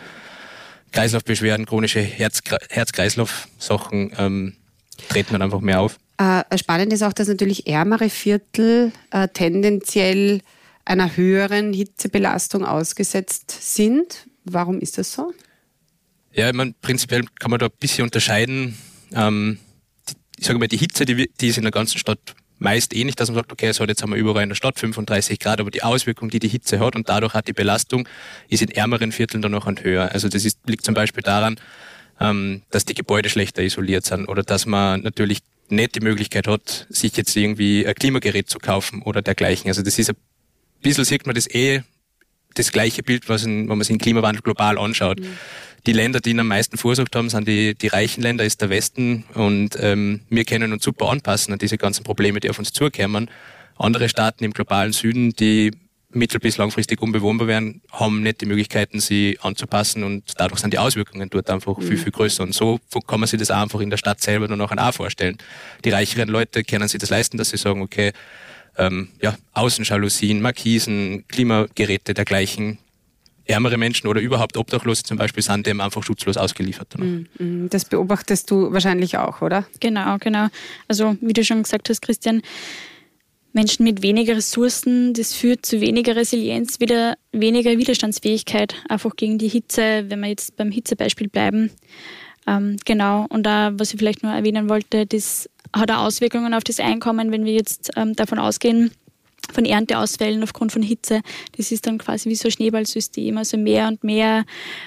Kreislaufbeschwerden, chronische Herz-Kreislauf-Sachen treten dann einfach mehr auf. Spannend ist auch, dass natürlich ärmere Viertel tendenziell einer höheren Hitzebelastung ausgesetzt sind. Warum ist das so? Ja, ich meine, prinzipiell kann man da ein bisschen unterscheiden. Ich sage mal, die Hitze, die ist in der ganzen Stadt meist ähnlich, dass man sagt, okay, es hat jetzt haben wir überall in der Stadt 35 Grad, aber die Auswirkung, die Hitze hat und dadurch hat die Belastung, ist in ärmeren Vierteln dann noch höher. Also das liegt zum Beispiel daran, dass die Gebäude schlechter isoliert sind oder dass man natürlich nicht die Möglichkeit hat, sich jetzt irgendwie ein Klimagerät zu kaufen oder dergleichen. Also das ist ein bisschen, sieht man das gleiche Bild, wenn man sich den Klimawandel global anschaut. Mhm. Die Länder, die ihn am meisten verursacht haben, sind die reichen Länder, ist der Westen. Und wir können uns super anpassen an diese ganzen Probleme, die auf uns zukommen. Andere Staaten im globalen Süden, die mittel- bis langfristig unbewohnbar werden, haben nicht die Möglichkeiten, sie anzupassen. Und dadurch sind die Auswirkungen dort einfach viel, viel größer. Und so kann man sich das auch einfach in der Stadt selber dann auch vorstellen. Die reicheren Leute können sich das leisten, dass sie sagen, okay, Außenjalousien, Markisen, Klimageräte dergleichen. Ärmere Menschen oder überhaupt Obdachlose zum Beispiel sind dem einfach schutzlos ausgeliefert. Das beobachtest du wahrscheinlich auch, oder? Genau. Also wie du schon gesagt hast, Christian, Menschen mit weniger Ressourcen, das führt zu weniger Resilienz, wieder weniger Widerstandsfähigkeit, einfach gegen die Hitze, wenn wir jetzt beim Hitzebeispiel bleiben. Genau, und da, was ich vielleicht nur erwähnen wollte, das hat auch Auswirkungen auf das Einkommen, wenn wir jetzt davon ausgehen, Ernteausfällen aufgrund von Hitze. Das ist dann quasi wie so ein Schneeballsystem, also mehr und mehr,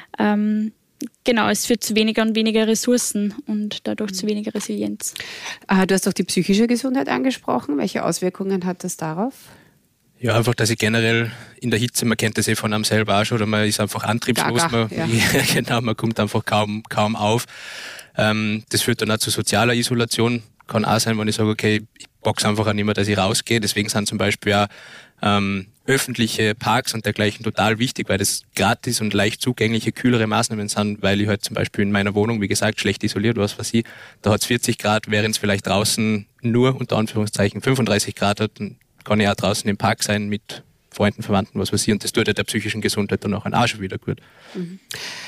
es führt zu weniger und weniger Ressourcen und dadurch zu weniger Resilienz. Du hast auch die psychische Gesundheit angesprochen. Welche Auswirkungen hat das darauf? Ja, einfach, dass ich generell in der Hitze, man kennt das von einem selber auch schon, oder man ist einfach antriebslos, man kommt einfach kaum auf. Das führt dann auch zu sozialer Isolation. Kann auch sein, wenn ich sage, okay, ich boxe einfach auch nicht mehr, dass ich rausgehe. Deswegen sind zum Beispiel auch öffentliche Parks und dergleichen total wichtig, weil das gratis und leicht zugängliche, kühlere Maßnahmen sind, weil ich halt zum Beispiel in meiner Wohnung, wie gesagt, schlecht isoliert, was weiß ich, da hat es 40 Grad, während es vielleicht draußen nur, unter Anführungszeichen, 35 Grad hat, dann kann ich auch draußen im Park sein mit Freunden, Verwandten, was weiß ich, und das tut ja der psychischen Gesundheit dann auch schon wieder gut. Mhm.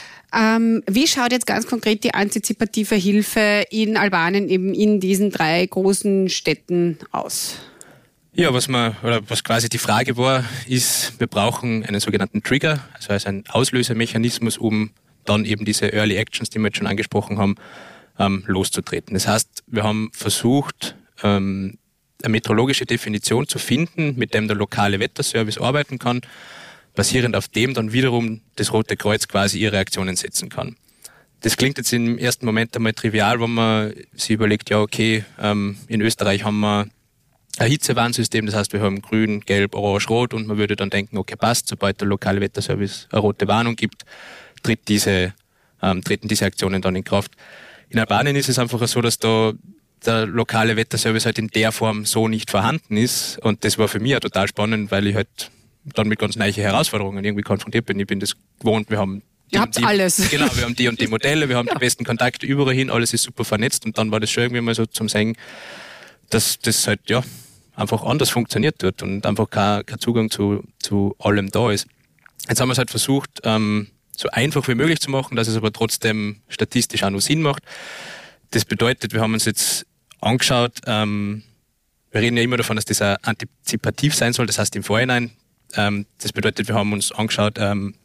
Wie schaut jetzt ganz konkret die antizipative Hilfe in Albanien eben in diesen 3 großen Städten aus? Ja, was quasi die Frage war, ist, wir brauchen einen sogenannten Trigger, also einen Auslösemechanismus, um dann eben diese Early Actions, die wir jetzt schon angesprochen haben, loszutreten. Das heißt, wir haben versucht, eine meteorologische Definition zu finden, mit dem der lokale Wetterservice arbeiten kann, basierend auf dem dann wiederum das Rote Kreuz quasi ihre Aktionen setzen kann. Das klingt jetzt im ersten Moment einmal trivial, wenn man sich überlegt, ja okay, in Österreich haben wir ein Hitzewarnsystem, das heißt, wir haben grün, gelb, orange, rot und man würde dann denken, okay, passt, sobald der lokale Wetterservice eine rote Warnung gibt, treten diese Aktionen dann in Kraft. In Albanien ist es einfach so, dass da der lokale Wetterservice halt in der Form so nicht vorhanden ist und das war für mich auch total spannend, weil ich halt dann mit ganz neuen Herausforderungen irgendwie konfrontiert bin. Ich bin das gewohnt, wir haben alles. Genau, wir haben die und die Modelle, wir haben die besten Kontakte überall hin, alles ist super vernetzt und dann war das schon irgendwie mal so zum Sagen, dass das halt einfach anders funktioniert dort und einfach kein Zugang zu allem da ist. Jetzt haben wir es halt versucht, so einfach wie möglich zu machen, dass es aber trotzdem statistisch auch noch Sinn macht. Das bedeutet, wir haben uns jetzt angeschaut, wir reden ja immer davon, dass das auch antizipativ sein soll, das heißt im Vorhinein. Das bedeutet, wir haben uns angeschaut,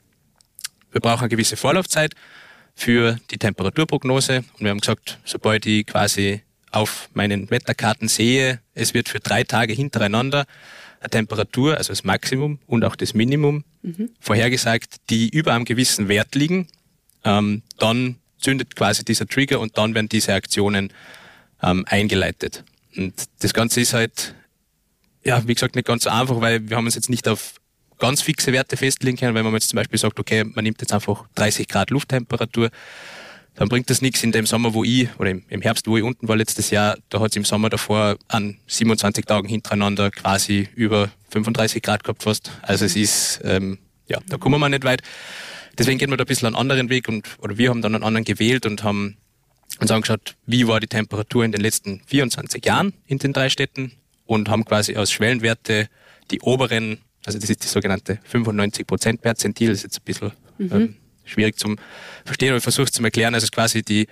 wir brauchen eine gewisse Vorlaufzeit für die Temperaturprognose und wir haben gesagt, sobald ich quasi auf meinen Wetterkarten sehe, es wird für 3 Tage hintereinander eine Temperatur, also das Maximum und auch das Minimum, vorhergesagt, die über einem gewissen Wert liegen, dann zündet quasi dieser Trigger und dann werden diese Aktionen eingeleitet. Und das Ganze ist halt, ja, wie gesagt, nicht ganz so einfach, weil wir haben uns jetzt nicht auf ganz fixe Werte festlegen können, weil man jetzt zum Beispiel sagt, okay, man nimmt jetzt einfach 30 Grad Lufttemperatur, dann bringt das nichts in dem Sommer, oder im Herbst, wo ich unten war letztes Jahr, da hat es im Sommer davor an 27 Tagen hintereinander quasi über 35 Grad gehabt fast. Also es ist, da kommen wir nicht weit. Deswegen gehen wir da ein bisschen einen anderen Weg oder wir haben dann einen anderen gewählt und haben uns angeschaut, wie war die Temperatur in den letzten 24 Jahren in den 3 Städten und haben quasi aus Schwellenwerte die oberen, also das ist die sogenannte 95% Perzentil, das ist jetzt ein bisschen schwierig zum Verstehen, aber ich versuche es zu erklären, also quasi die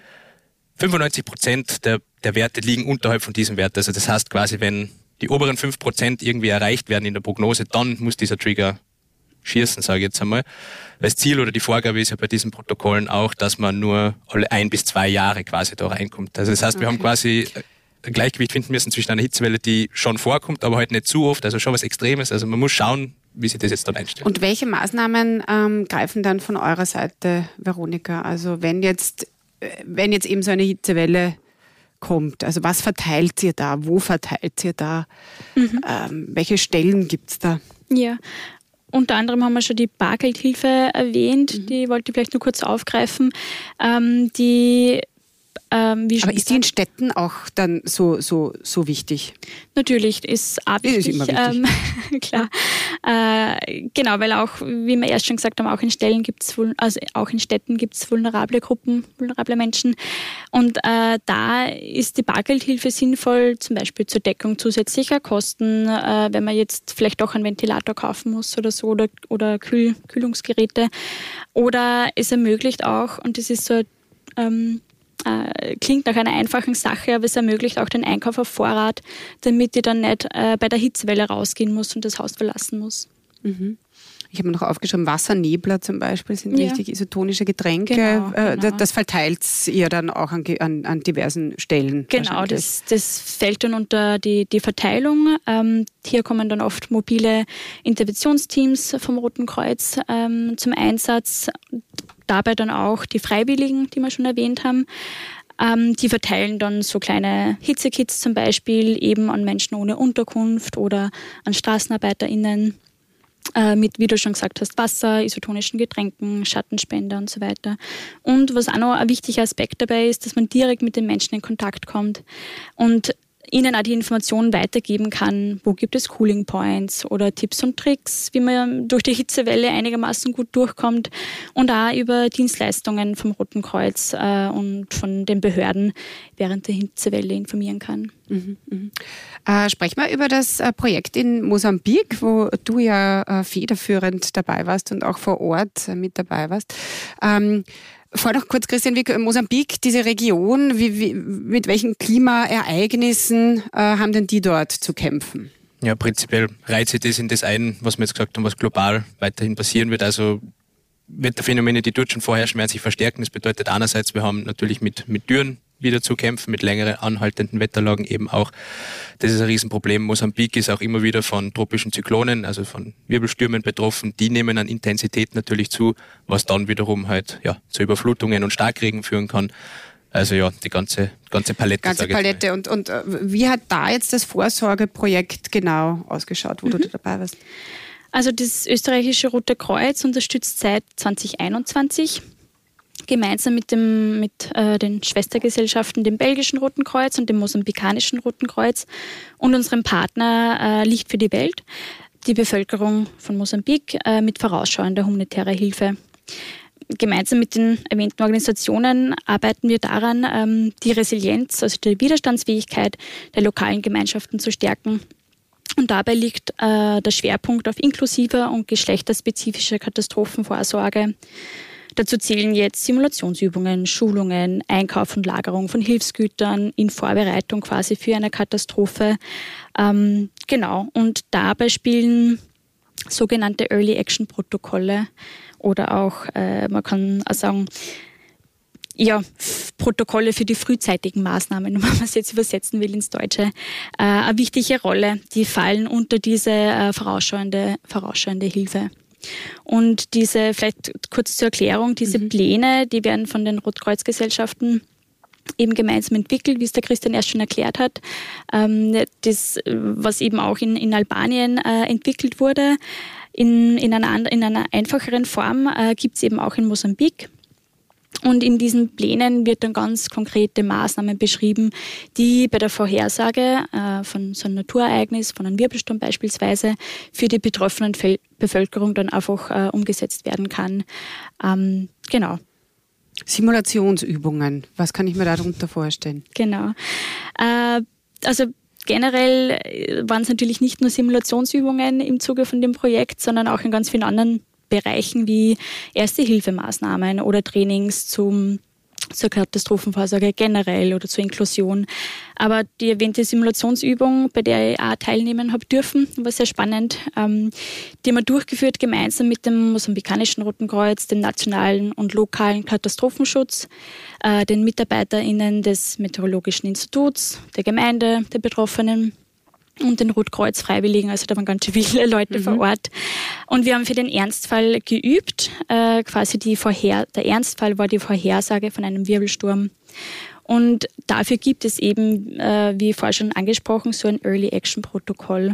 95% der Werte liegen unterhalb von diesem Wert, also das heißt quasi, wenn die oberen 5% irgendwie erreicht werden in der Prognose, dann muss dieser Trigger schießen, sage ich jetzt einmal. Weil das Ziel oder die Vorgabe ist ja bei diesen Protokollen auch, dass man nur alle 1 bis 2 Jahre quasi da reinkommt. Also das heißt, wir haben quasi ein Gleichgewicht finden müssen zwischen einer Hitzewelle, die schon vorkommt, aber halt nicht zu oft, also schon was Extremes. Also man muss schauen, wie sich das jetzt dann einstellt. Und welche Maßnahmen greifen dann von eurer Seite, Veronika? Also wenn jetzt eben so eine Hitzewelle kommt, also was verteilt ihr da? Wo verteilt ihr da? Welche Stellen gibt es da? Ja, unter anderem haben wir schon die Bargeldhilfe erwähnt, die wollte ich vielleicht nur kurz aufgreifen. Aber ist die in Städten auch dann so wichtig? Natürlich, ist auch wichtig. Ist immer wichtig. Klar. Genau, weil auch, wie wir erst schon gesagt haben, auch in Städten gibt es vulnerable Gruppen, vulnerable Menschen. Und da ist die Bargeldhilfe sinnvoll, zum Beispiel zur Deckung zusätzlicher Kosten, wenn man jetzt vielleicht auch einen Ventilator kaufen muss oder so oder Kühlungsgeräte. Oder es ermöglicht auch, und das ist so klingt nach einer einfachen Sache, aber es ermöglicht auch den Einkauf auf Vorrat, damit ich dann nicht bei der Hitzewelle rausgehen muss und das Haus verlassen muss. Ich habe mir noch aufgeschrieben, Wassernebler zum Beispiel sind wichtig, isotonische Getränke. Genau. Das verteilt ihr dann auch an diversen Stellen. Genau, das fällt dann unter die Verteilung. Hier kommen dann oft mobile Interventionsteams vom Roten Kreuz zum Einsatz. Dabei dann auch die Freiwilligen, die wir schon erwähnt haben. Die verteilen dann so kleine Hitzekits zum Beispiel eben an Menschen ohne Unterkunft oder an StraßenarbeiterInnen. Mit, wie du schon gesagt hast, Wasser, isotonischen Getränken, Schattenspender und so weiter. Und was auch noch ein wichtiger Aspekt dabei ist, dass man direkt mit den Menschen in Kontakt kommt und ihnen auch die Informationen weitergeben kann, wo gibt es Cooling Points oder Tipps und Tricks, wie man durch die Hitzewelle einigermaßen gut durchkommt und auch über Dienstleistungen vom Roten Kreuz und von den Behörden während der Hitzewelle informieren kann. Sprechen wir über das Projekt in Mosambik, wo du ja federführend dabei warst und auch vor Ort mit dabei warst. Vorher noch kurz, Christian, wie Mosambik, diese Region, mit welchen Klimaereignissen haben denn die dort zu kämpfen? Ja, prinzipiell reiht sich das in das ein, was wir jetzt gesagt haben, was global weiterhin passieren wird. Also Wetterphänomene, die dort schon vorherrschen, werden sich verstärken. Das bedeutet einerseits, wir haben natürlich mit Dürren wieder zu kämpfen, mit längeren anhaltenden Wetterlagen eben auch. Das ist ein Riesenproblem. Mosambik ist auch immer wieder von tropischen Zyklonen, also von Wirbelstürmen betroffen. Die nehmen an Intensität natürlich zu, was dann wiederum halt zu Überflutungen und Starkregen führen kann. Also die ganze Palette. Und wie hat da jetzt das Vorsorgeprojekt genau ausgeschaut, wo du dabei warst? Also das österreichische Rote Kreuz unterstützt seit 2021 gemeinsam mit den Schwestergesellschaften, dem belgischen Roten Kreuz und dem mosambikanischen Roten Kreuz und unserem Partner Licht für die Welt, die Bevölkerung von Mosambik mit vorausschauender humanitärer Hilfe. Gemeinsam mit den erwähnten Organisationen arbeiten wir daran, die Resilienz, also die Widerstandsfähigkeit der lokalen Gemeinschaften zu stärken. Und dabei liegt der Schwerpunkt auf inklusiver und geschlechterspezifischer Katastrophenvorsorge. Dazu zählen jetzt Simulationsübungen, Schulungen, Einkauf und Lagerung von Hilfsgütern in Vorbereitung quasi für eine Katastrophe. Genau, und dabei spielen sogenannte Early Action Protokolle oder auch, man kann auch sagen, Protokolle für die frühzeitigen Maßnahmen, wenn man es jetzt übersetzen will ins Deutsche, eine wichtige Rolle. Die fallen unter diese vorausschauende Hilfe. Und diese, vielleicht kurz zur Erklärung, diese Pläne, die werden von den Rotkreuzgesellschaften eben gemeinsam entwickelt, wie es der Christian erst schon erklärt hat. Das, was eben auch in Albanien entwickelt wurde, in einer einfacheren Form, gibt es eben auch in Mosambik. Und in diesen Plänen wird dann ganz konkrete Maßnahmen beschrieben, die bei der Vorhersage von so einem Naturereignis, von einem Wirbelsturm beispielsweise, für die betroffenen Bevölkerung dann einfach umgesetzt werden kann. Genau. Simulationsübungen, was kann ich mir darunter vorstellen? Genau. Also generell waren es natürlich nicht nur Simulationsübungen im Zuge von dem Projekt, sondern auch in ganz vielen anderen Bereichen wie Erste-Hilfemaßnahmen oder Trainings zur Katastrophenvorsorge generell oder zur Inklusion. Aber die erwähnte Simulationsübung, bei der ich auch teilnehmen habe dürfen, war sehr spannend. Die haben wir durchgeführt gemeinsam mit dem mosambikanischen Roten Kreuz, dem nationalen und lokalen Katastrophenschutz, den MitarbeiterInnen des Meteorologischen Instituts, der Gemeinde, der Betroffenen und den Rotkreuz-Freiwilligen, also da waren ganz viele Leute vor Ort. Und wir haben für den Ernstfall geübt. Quasi der Ernstfall war die Vorhersage von einem Wirbelsturm. Und dafür gibt es eben, wie vorher schon angesprochen, so ein Early Action Protokoll.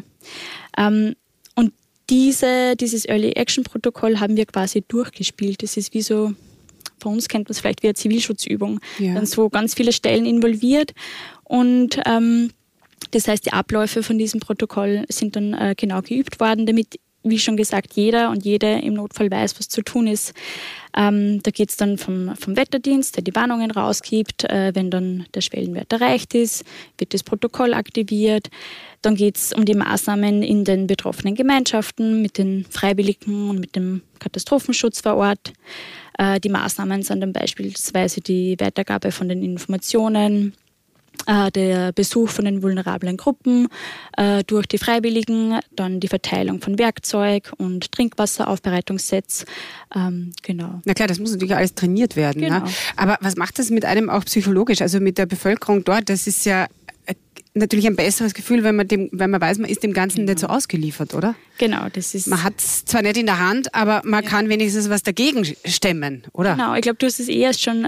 Und dieses Early Action Protokoll haben wir quasi durchgespielt. Das ist wie so, bei uns kennt man es vielleicht wie eine Zivilschutzübung. Ja. Dann so ganz viele Stellen involviert. Und das heißt, die Abläufe von diesem Protokoll sind dann genau geübt worden, damit, wie schon gesagt, jeder und jede im Notfall weiß, was zu tun ist. Da geht es dann vom Wetterdienst, der die Warnungen rausgibt. Wenn dann der Schwellenwert erreicht ist, wird das Protokoll aktiviert. Dann geht es um die Maßnahmen in den betroffenen Gemeinschaften mit den Freiwilligen und mit dem Katastrophenschutz vor Ort. Die Maßnahmen sind dann beispielsweise die Weitergabe von den Informationen, der Besuch von den vulnerablen Gruppen durch die Freiwilligen, dann die Verteilung von Werkzeug und Trinkwasseraufbereitungssets. Genau. Na klar, das muss natürlich alles trainiert werden. Genau. Ne? Aber was macht das mit einem auch psychologisch, also mit der Bevölkerung dort? Das ist ja natürlich ein besseres Gefühl, wenn man weiß, man ist dem Ganzen nicht so ausgeliefert, oder? Genau, das ist... Man hat es zwar nicht in der Hand, aber man kann wenigstens was dagegen stemmen, oder? Genau, ich glaube, du hast es erst schon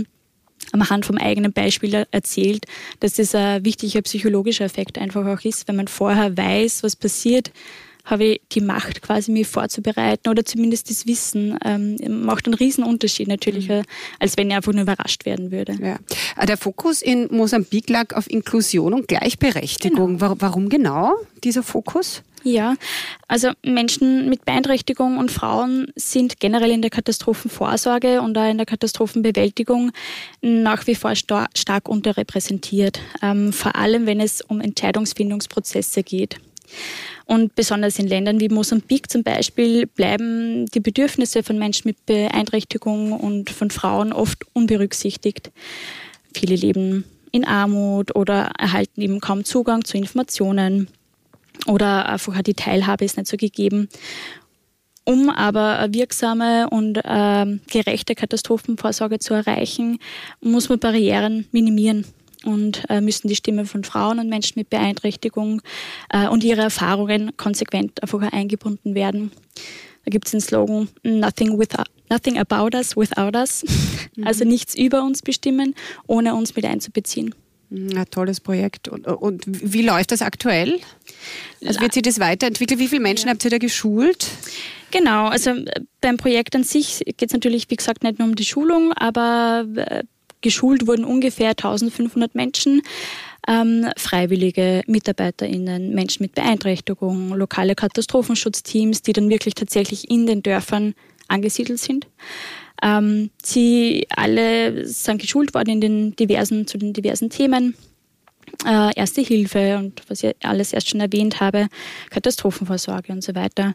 am Hand vom eigenen Beispiel erzählt, dass das ein wichtiger psychologischer Effekt einfach auch ist. Wenn man vorher weiß, was passiert, habe ich die Macht quasi, mich vorzubereiten oder zumindest das Wissen. Macht einen riesen Unterschied natürlich, als wenn ich einfach nur überrascht werden würde. Ja. Der Fokus in Mosambik lag auf Inklusion und Gleichberechtigung. Genau. Warum genau dieser Fokus? Ja, also Menschen mit Beeinträchtigung und Frauen sind generell in der Katastrophenvorsorge und auch in der Katastrophenbewältigung nach wie vor stark unterrepräsentiert. Vor allem, wenn es um Entscheidungsfindungsprozesse geht. Und besonders in Ländern wie Mosambik zum Beispiel bleiben die Bedürfnisse von Menschen mit Beeinträchtigung und von Frauen oft unberücksichtigt. Viele leben in Armut oder erhalten eben kaum Zugang zu Informationen. Oder einfach die Teilhabe ist nicht so gegeben. Um aber eine wirksame und gerechte Katastrophenvorsorge zu erreichen, muss man Barrieren minimieren und müssen die Stimme von Frauen und Menschen mit Beeinträchtigung und ihre Erfahrungen konsequent einfach eingebunden werden. Da gibt es den Slogan Nothing about us without us, also nichts über uns bestimmen, ohne uns mit einzubeziehen. Ein tolles Projekt. Und wie läuft das aktuell? Also wird sich das weiterentwickeln? Wie viele Menschen habt ihr da geschult? Genau, also beim Projekt an sich geht es natürlich, wie gesagt, nicht nur um die Schulung, aber geschult wurden ungefähr 1500 Menschen, freiwillige MitarbeiterInnen, Menschen mit Beeinträchtigung, lokale Katastrophenschutzteams, die dann wirklich tatsächlich in den Dörfern angesiedelt sind. Sie alle sind geschult worden zu den diversen Themen. Erste Hilfe und was ich alles erst schon erwähnt habe, Katastrophenvorsorge und so weiter.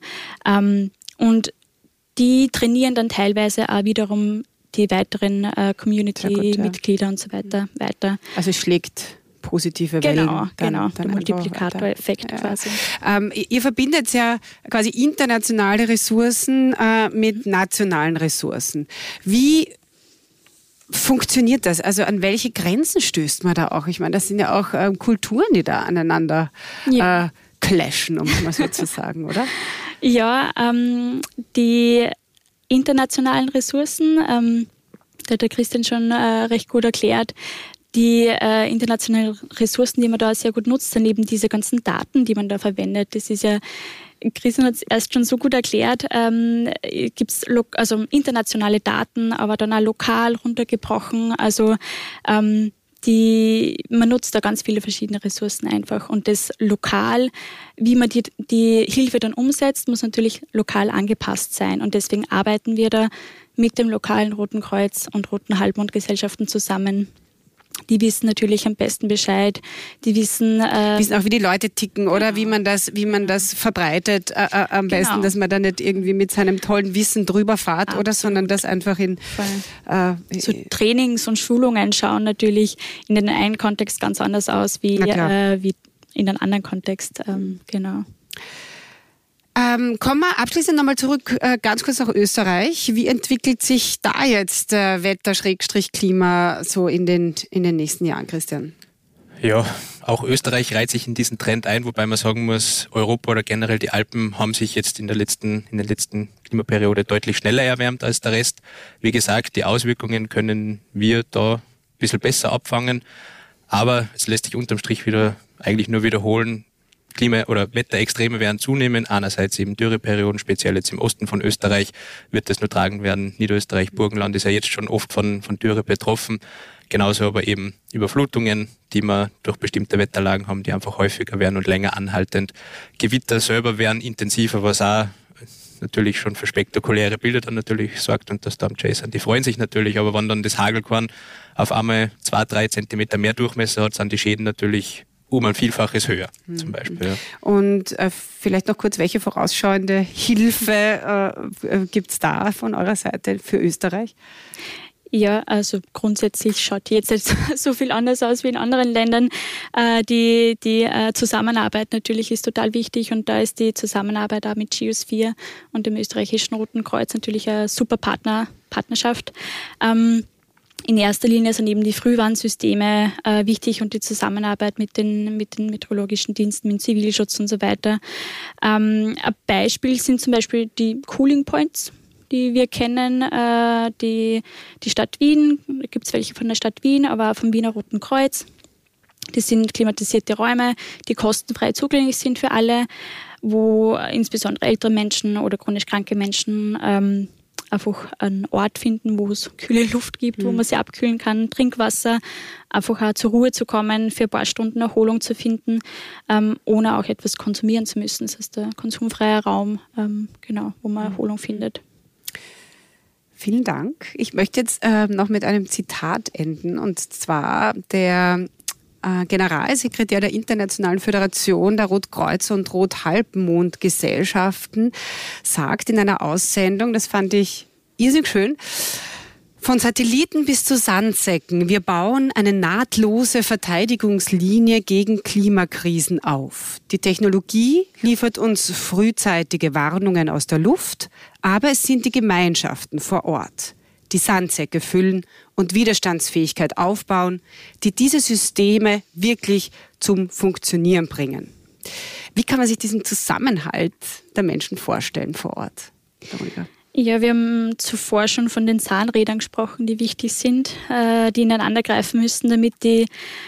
Und die trainieren dann teilweise auch wiederum die weiteren Community-Mitglieder und so weiter. Also es schlägt positive Wellen. Genau, der Multiplikatoreffekt quasi. Ihr verbindet ja quasi internationale Ressourcen mit nationalen Ressourcen. Wie funktioniert das? Also an welche Grenzen stößt man da auch? Ich meine, das sind ja auch Kulturen, die da aneinander clashen, um es mal so zu sagen, oder? Ja, die internationalen Ressourcen, da hat der Christian schon recht gut erklärt, die internationalen Ressourcen, die man da sehr gut nutzt, dann eben diese ganzen Daten, die man da verwendet. Das ist ja, Christian hat es erst schon so gut erklärt, gibt es also internationale Daten, aber dann auch lokal runtergebrochen. Also man nutzt da ganz viele verschiedene Ressourcen einfach. Und das lokal, wie man die Hilfe dann umsetzt, muss natürlich lokal angepasst sein. Und deswegen arbeiten wir da mit dem lokalen Roten Kreuz und Roten Halbmond-Gesellschaften zusammen. Die wissen natürlich am besten Bescheid. Die wissen auch, wie die Leute ticken, oder? Wie man das verbreitet am besten, dass man da nicht irgendwie mit seinem tollen Wissen drüber fährt, oder, sondern das einfach in so Trainings und Schulungen schauen natürlich in den einen Kontext ganz anders aus wie in den anderen Kontext. Genau. Kommen wir abschließend nochmal zurück, ganz kurz nach Österreich. Wie entwickelt sich da jetzt Wetter-Klima so in den nächsten Jahren, Christian? Ja, auch Österreich reiht sich in diesen Trend ein, wobei man sagen muss, Europa oder generell die Alpen haben sich jetzt in der letzten Klimaperiode deutlich schneller erwärmt als der Rest. Wie gesagt, die Auswirkungen können wir da ein bisschen besser abfangen, aber es lässt sich unterm Strich eigentlich nur wiederholen. Klima- oder Wetterextreme werden zunehmen. Einerseits eben Dürreperioden, speziell jetzt im Osten von Österreich wird das nur tragen werden. Niederösterreich, Burgenland ist ja jetzt schon oft von Dürre betroffen. Genauso aber eben Überflutungen, die wir durch bestimmte Wetterlagen haben, die einfach häufiger werden und länger anhaltend. Gewitter selber werden intensiver, was auch natürlich schon für spektakuläre Bilder dann natürlich sorgt und der Storm Jason, die freuen sich natürlich, aber wenn dann das Hagelkorn auf einmal 2-3 Zentimeter mehr Durchmesser hat, sind die Schäden natürlich ein Vielfaches höher, zum Beispiel. Ja. Und vielleicht noch kurz, welche vorausschauende Hilfe gibt es da von eurer Seite für Österreich? Ja, also grundsätzlich schaut jetzt nicht so viel anders aus wie in anderen Ländern. Die Zusammenarbeit natürlich ist total wichtig und da ist die Zusammenarbeit auch mit Geosphere und dem österreichischen Roten Kreuz natürlich eine super Partnerschaft. In erster Linie sind eben die Frühwarnsysteme wichtig und die Zusammenarbeit mit den meteorologischen Diensten, mit dem Zivilschutz und so weiter. Ein Beispiel sind zum Beispiel die Cooling Points, die wir kennen, die Stadt Wien, da gibt es welche von der Stadt Wien, aber auch vom Wiener Roten Kreuz. Das sind klimatisierte Räume, die kostenfrei zugänglich sind für alle, wo insbesondere ältere Menschen oder chronisch kranke Menschen einfach einen Ort finden, wo es kühle Luft gibt, wo man sich abkühlen kann, Trinkwasser, einfach auch zur Ruhe zu kommen, für ein paar Stunden Erholung zu finden, ohne auch etwas konsumieren zu müssen. Das heißt, der konsumfreie Raum, wo man Erholung findet. Vielen Dank. Ich möchte jetzt noch mit einem Zitat enden, und zwar der Generalsekretär der Internationalen Föderation der Rotkreuz- und Rothalbmondgesellschaften sagt in einer Aussendung, das fand ich irrsinnig schön: Von Satelliten bis zu Sandsäcken, wir bauen eine nahtlose Verteidigungslinie gegen Klimakrisen auf. Die Technologie liefert uns frühzeitige Warnungen aus der Luft, aber es sind die Gemeinschaften vor Ort, die Sandsäcke füllen und Widerstandsfähigkeit aufbauen, die diese Systeme wirklich zum Funktionieren bringen. Wie kann man sich diesen Zusammenhalt der Menschen vorstellen vor Ort, Veronika? Ja, wir haben zuvor schon von den Zahnrädern gesprochen, die wichtig sind, die ineinander greifen müssen, damit wir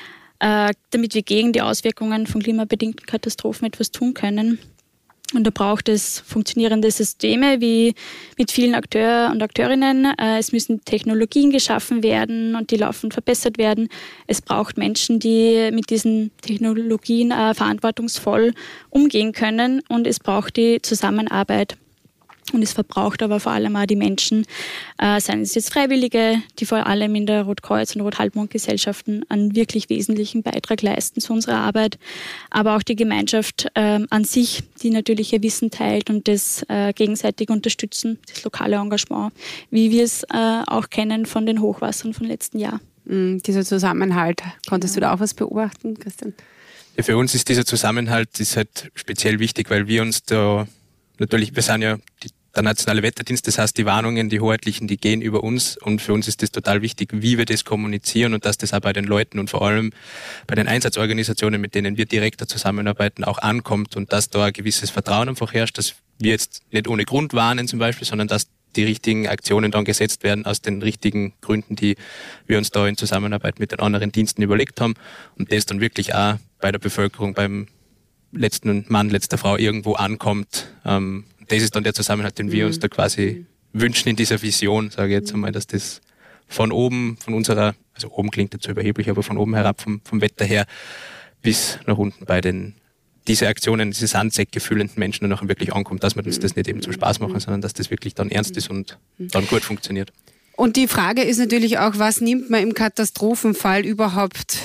gegen die Auswirkungen von klimabedingten Katastrophen etwas tun können. Und da braucht es funktionierende Systeme wie mit vielen Akteuren und Akteurinnen. Es müssen Technologien geschaffen werden und die laufend verbessert werden. Es braucht Menschen, die mit diesen Technologien verantwortungsvoll umgehen können. Und es braucht die Zusammenarbeit. Und es verbraucht aber vor allem auch die Menschen, seien es jetzt Freiwillige, die vor allem in der Rotkreuz- und Rothalbmondgesellschaften einen wirklich wesentlichen Beitrag leisten zu unserer Arbeit, aber auch die Gemeinschaft an sich, die natürlich ihr Wissen teilt und das gegenseitig unterstützen, das lokale Engagement, wie wir es auch kennen von den Hochwassern von letzten Jahr. Dieser Zusammenhalt, konntest du da auch was beobachten, Christian? Ja, für uns ist dieser Zusammenhalt halt speziell wichtig, weil wir uns da natürlich, wir sind ja der nationale Wetterdienst, das heißt, die Warnungen, die hoheitlichen, die gehen über uns, und für uns ist das total wichtig, wie wir das kommunizieren und dass das auch bei den Leuten und vor allem bei den Einsatzorganisationen, mit denen wir direkter zusammenarbeiten, auch ankommt und dass da ein gewisses Vertrauen einfach herrscht, dass wir jetzt nicht ohne Grund warnen zum Beispiel, sondern dass die richtigen Aktionen dann gesetzt werden aus den richtigen Gründen, die wir uns da in Zusammenarbeit mit den anderen Diensten überlegt haben, und das dann wirklich auch bei der Bevölkerung, beim letzten Mann, letzter Frau irgendwo ankommt. Das ist dann der Zusammenhalt, den wir uns da quasi wünschen in dieser Vision, sage ich jetzt einmal, dass das von oben, von unserer, also oben klingt jetzt so überheblich, aber von oben herab, vom Wetter her, bis nach unten bei diese Aktionen, diese Sandsäcke füllenden Menschen dann auch wirklich ankommt, dass wir uns das nicht eben zum Spaß machen, sondern dass das wirklich dann ernst ist und dann gut funktioniert. Und die Frage ist natürlich auch, was nimmt man im Katastrophenfall überhaupt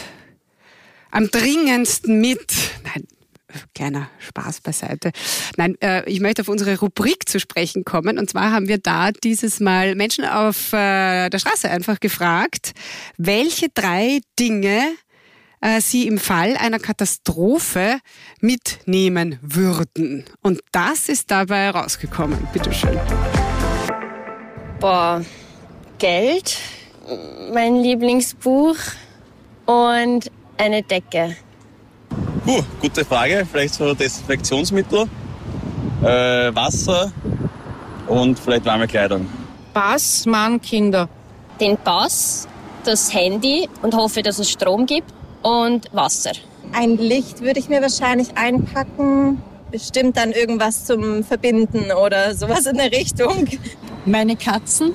am dringendsten mit? Nein, kleiner Spaß beiseite. Nein, ich möchte auf unsere Rubrik zu sprechen kommen. Und zwar haben wir da dieses Mal Menschen auf der Straße einfach gefragt, welche 3 Dinge sie im Fall einer Katastrophe mitnehmen würden. Und das ist dabei rausgekommen. Bitteschön. Geld, mein Lieblingsbuch und eine Decke. Gute Frage. Vielleicht so Desinfektionsmittel, Wasser und vielleicht warme Kleidung. Pass, Mann, Kinder. Den Pass, das Handy und hoffe, dass es Strom gibt und Wasser. Ein Licht würde ich mir wahrscheinlich einpacken. Bestimmt dann irgendwas zum Verbinden oder sowas in der Richtung. Meine Katzen.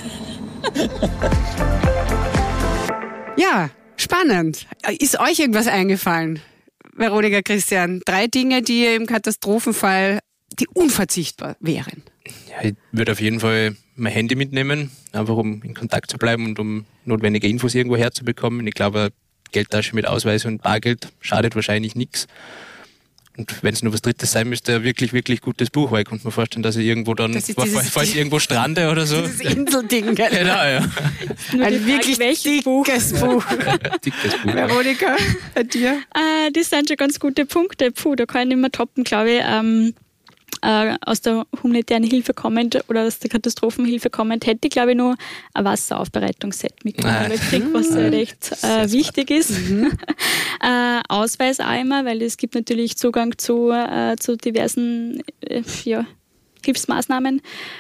Ja, spannend. Ist euch irgendwas eingefallen? Veronika, Christian, 3 Dinge, die im Katastrophenfall, die unverzichtbar wären. Ja, ich würde auf jeden Fall mein Handy mitnehmen, einfach um in Kontakt zu bleiben und um notwendige Infos irgendwo herzubekommen. Ich glaube, Geldtasche mit Ausweis und Bargeld schadet wahrscheinlich nichts. Und wenn es nur was Drittes sein müsste, ein wirklich, wirklich gutes Buch, weil ich konnte mir vorstellen, dass ich irgendwo dann, falls ich irgendwo strande oder so. Dieses Inselding, gell? Genau, ja. Ein wirklich dickes Buch. Dickes Buch. Veronika, bei dir? Das sind schon ganz gute Punkte. Da kann ich nicht mehr toppen, glaube ich. Aus der humanitären Hilfe kommend oder aus der Katastrophenhilfe kommend, hätte ich, glaube ich, noch ein Wasseraufbereitungsset mitgenommen, weil Trinkwasser recht wichtig ist. Ausweis auch immer, weil es gibt natürlich Zugang zu diversen Hilfsmaßnahmen.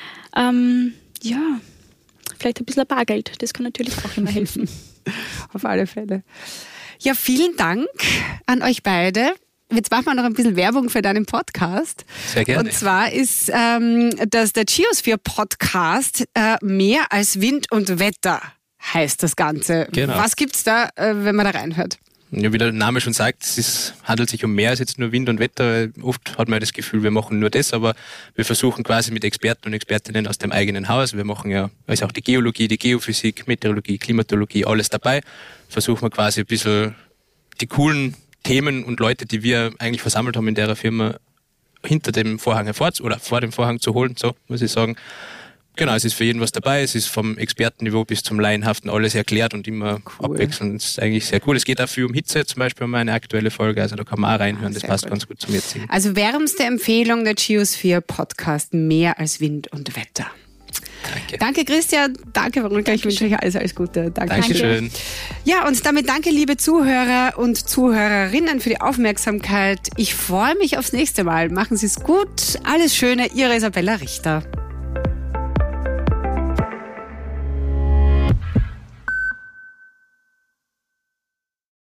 Vielleicht ein bisschen Bargeld, das kann natürlich auch immer helfen. Auf alle Fälle. Ja, vielen Dank an euch beide. Jetzt machen wir noch ein bisschen Werbung für deinen Podcast. Sehr gerne. Und zwar ist das der Geosphere-Podcast mehr als Wind und Wetter heißt das Ganze. Genau. Was gibt's da, wenn man da reinhört? Ja, wie der Name schon sagt, es handelt sich um mehr als jetzt nur Wind und Wetter. Oft hat man das Gefühl, wir machen nur das, aber wir versuchen quasi mit Experten und Expertinnen aus dem eigenen Haus, wir machen ja also auch die Geologie, die Geophysik, Meteorologie, Klimatologie, alles dabei, versuchen wir quasi ein bisschen die coolen Themen und Leute, die wir eigentlich versammelt haben in der Firma, hinter dem Vorhang vor dem Vorhang zu holen, so muss ich sagen. Genau, es ist für jeden was dabei, es ist vom Expertenniveau bis zum Laienhaften alles erklärt und immer abwechselnd. Das ist eigentlich sehr cool. Es geht auch viel um Hitze, zum Beispiel um eine aktuelle Folge, also da kann man auch reinhören, das passt ganz gut zum jetzigen. Also wärmste Empfehlung der Geosphere Podcast, mehr als Wind und Wetter. Danke. Danke Christian, danke Veronika, ich wünsche euch alles Gute. Dankeschön. Ja, und damit danke liebe Zuhörer und Zuhörerinnen für die Aufmerksamkeit. Ich freue mich aufs nächste Mal. Machen Sie es gut. Alles Schöne, Ihre Isabella Richter.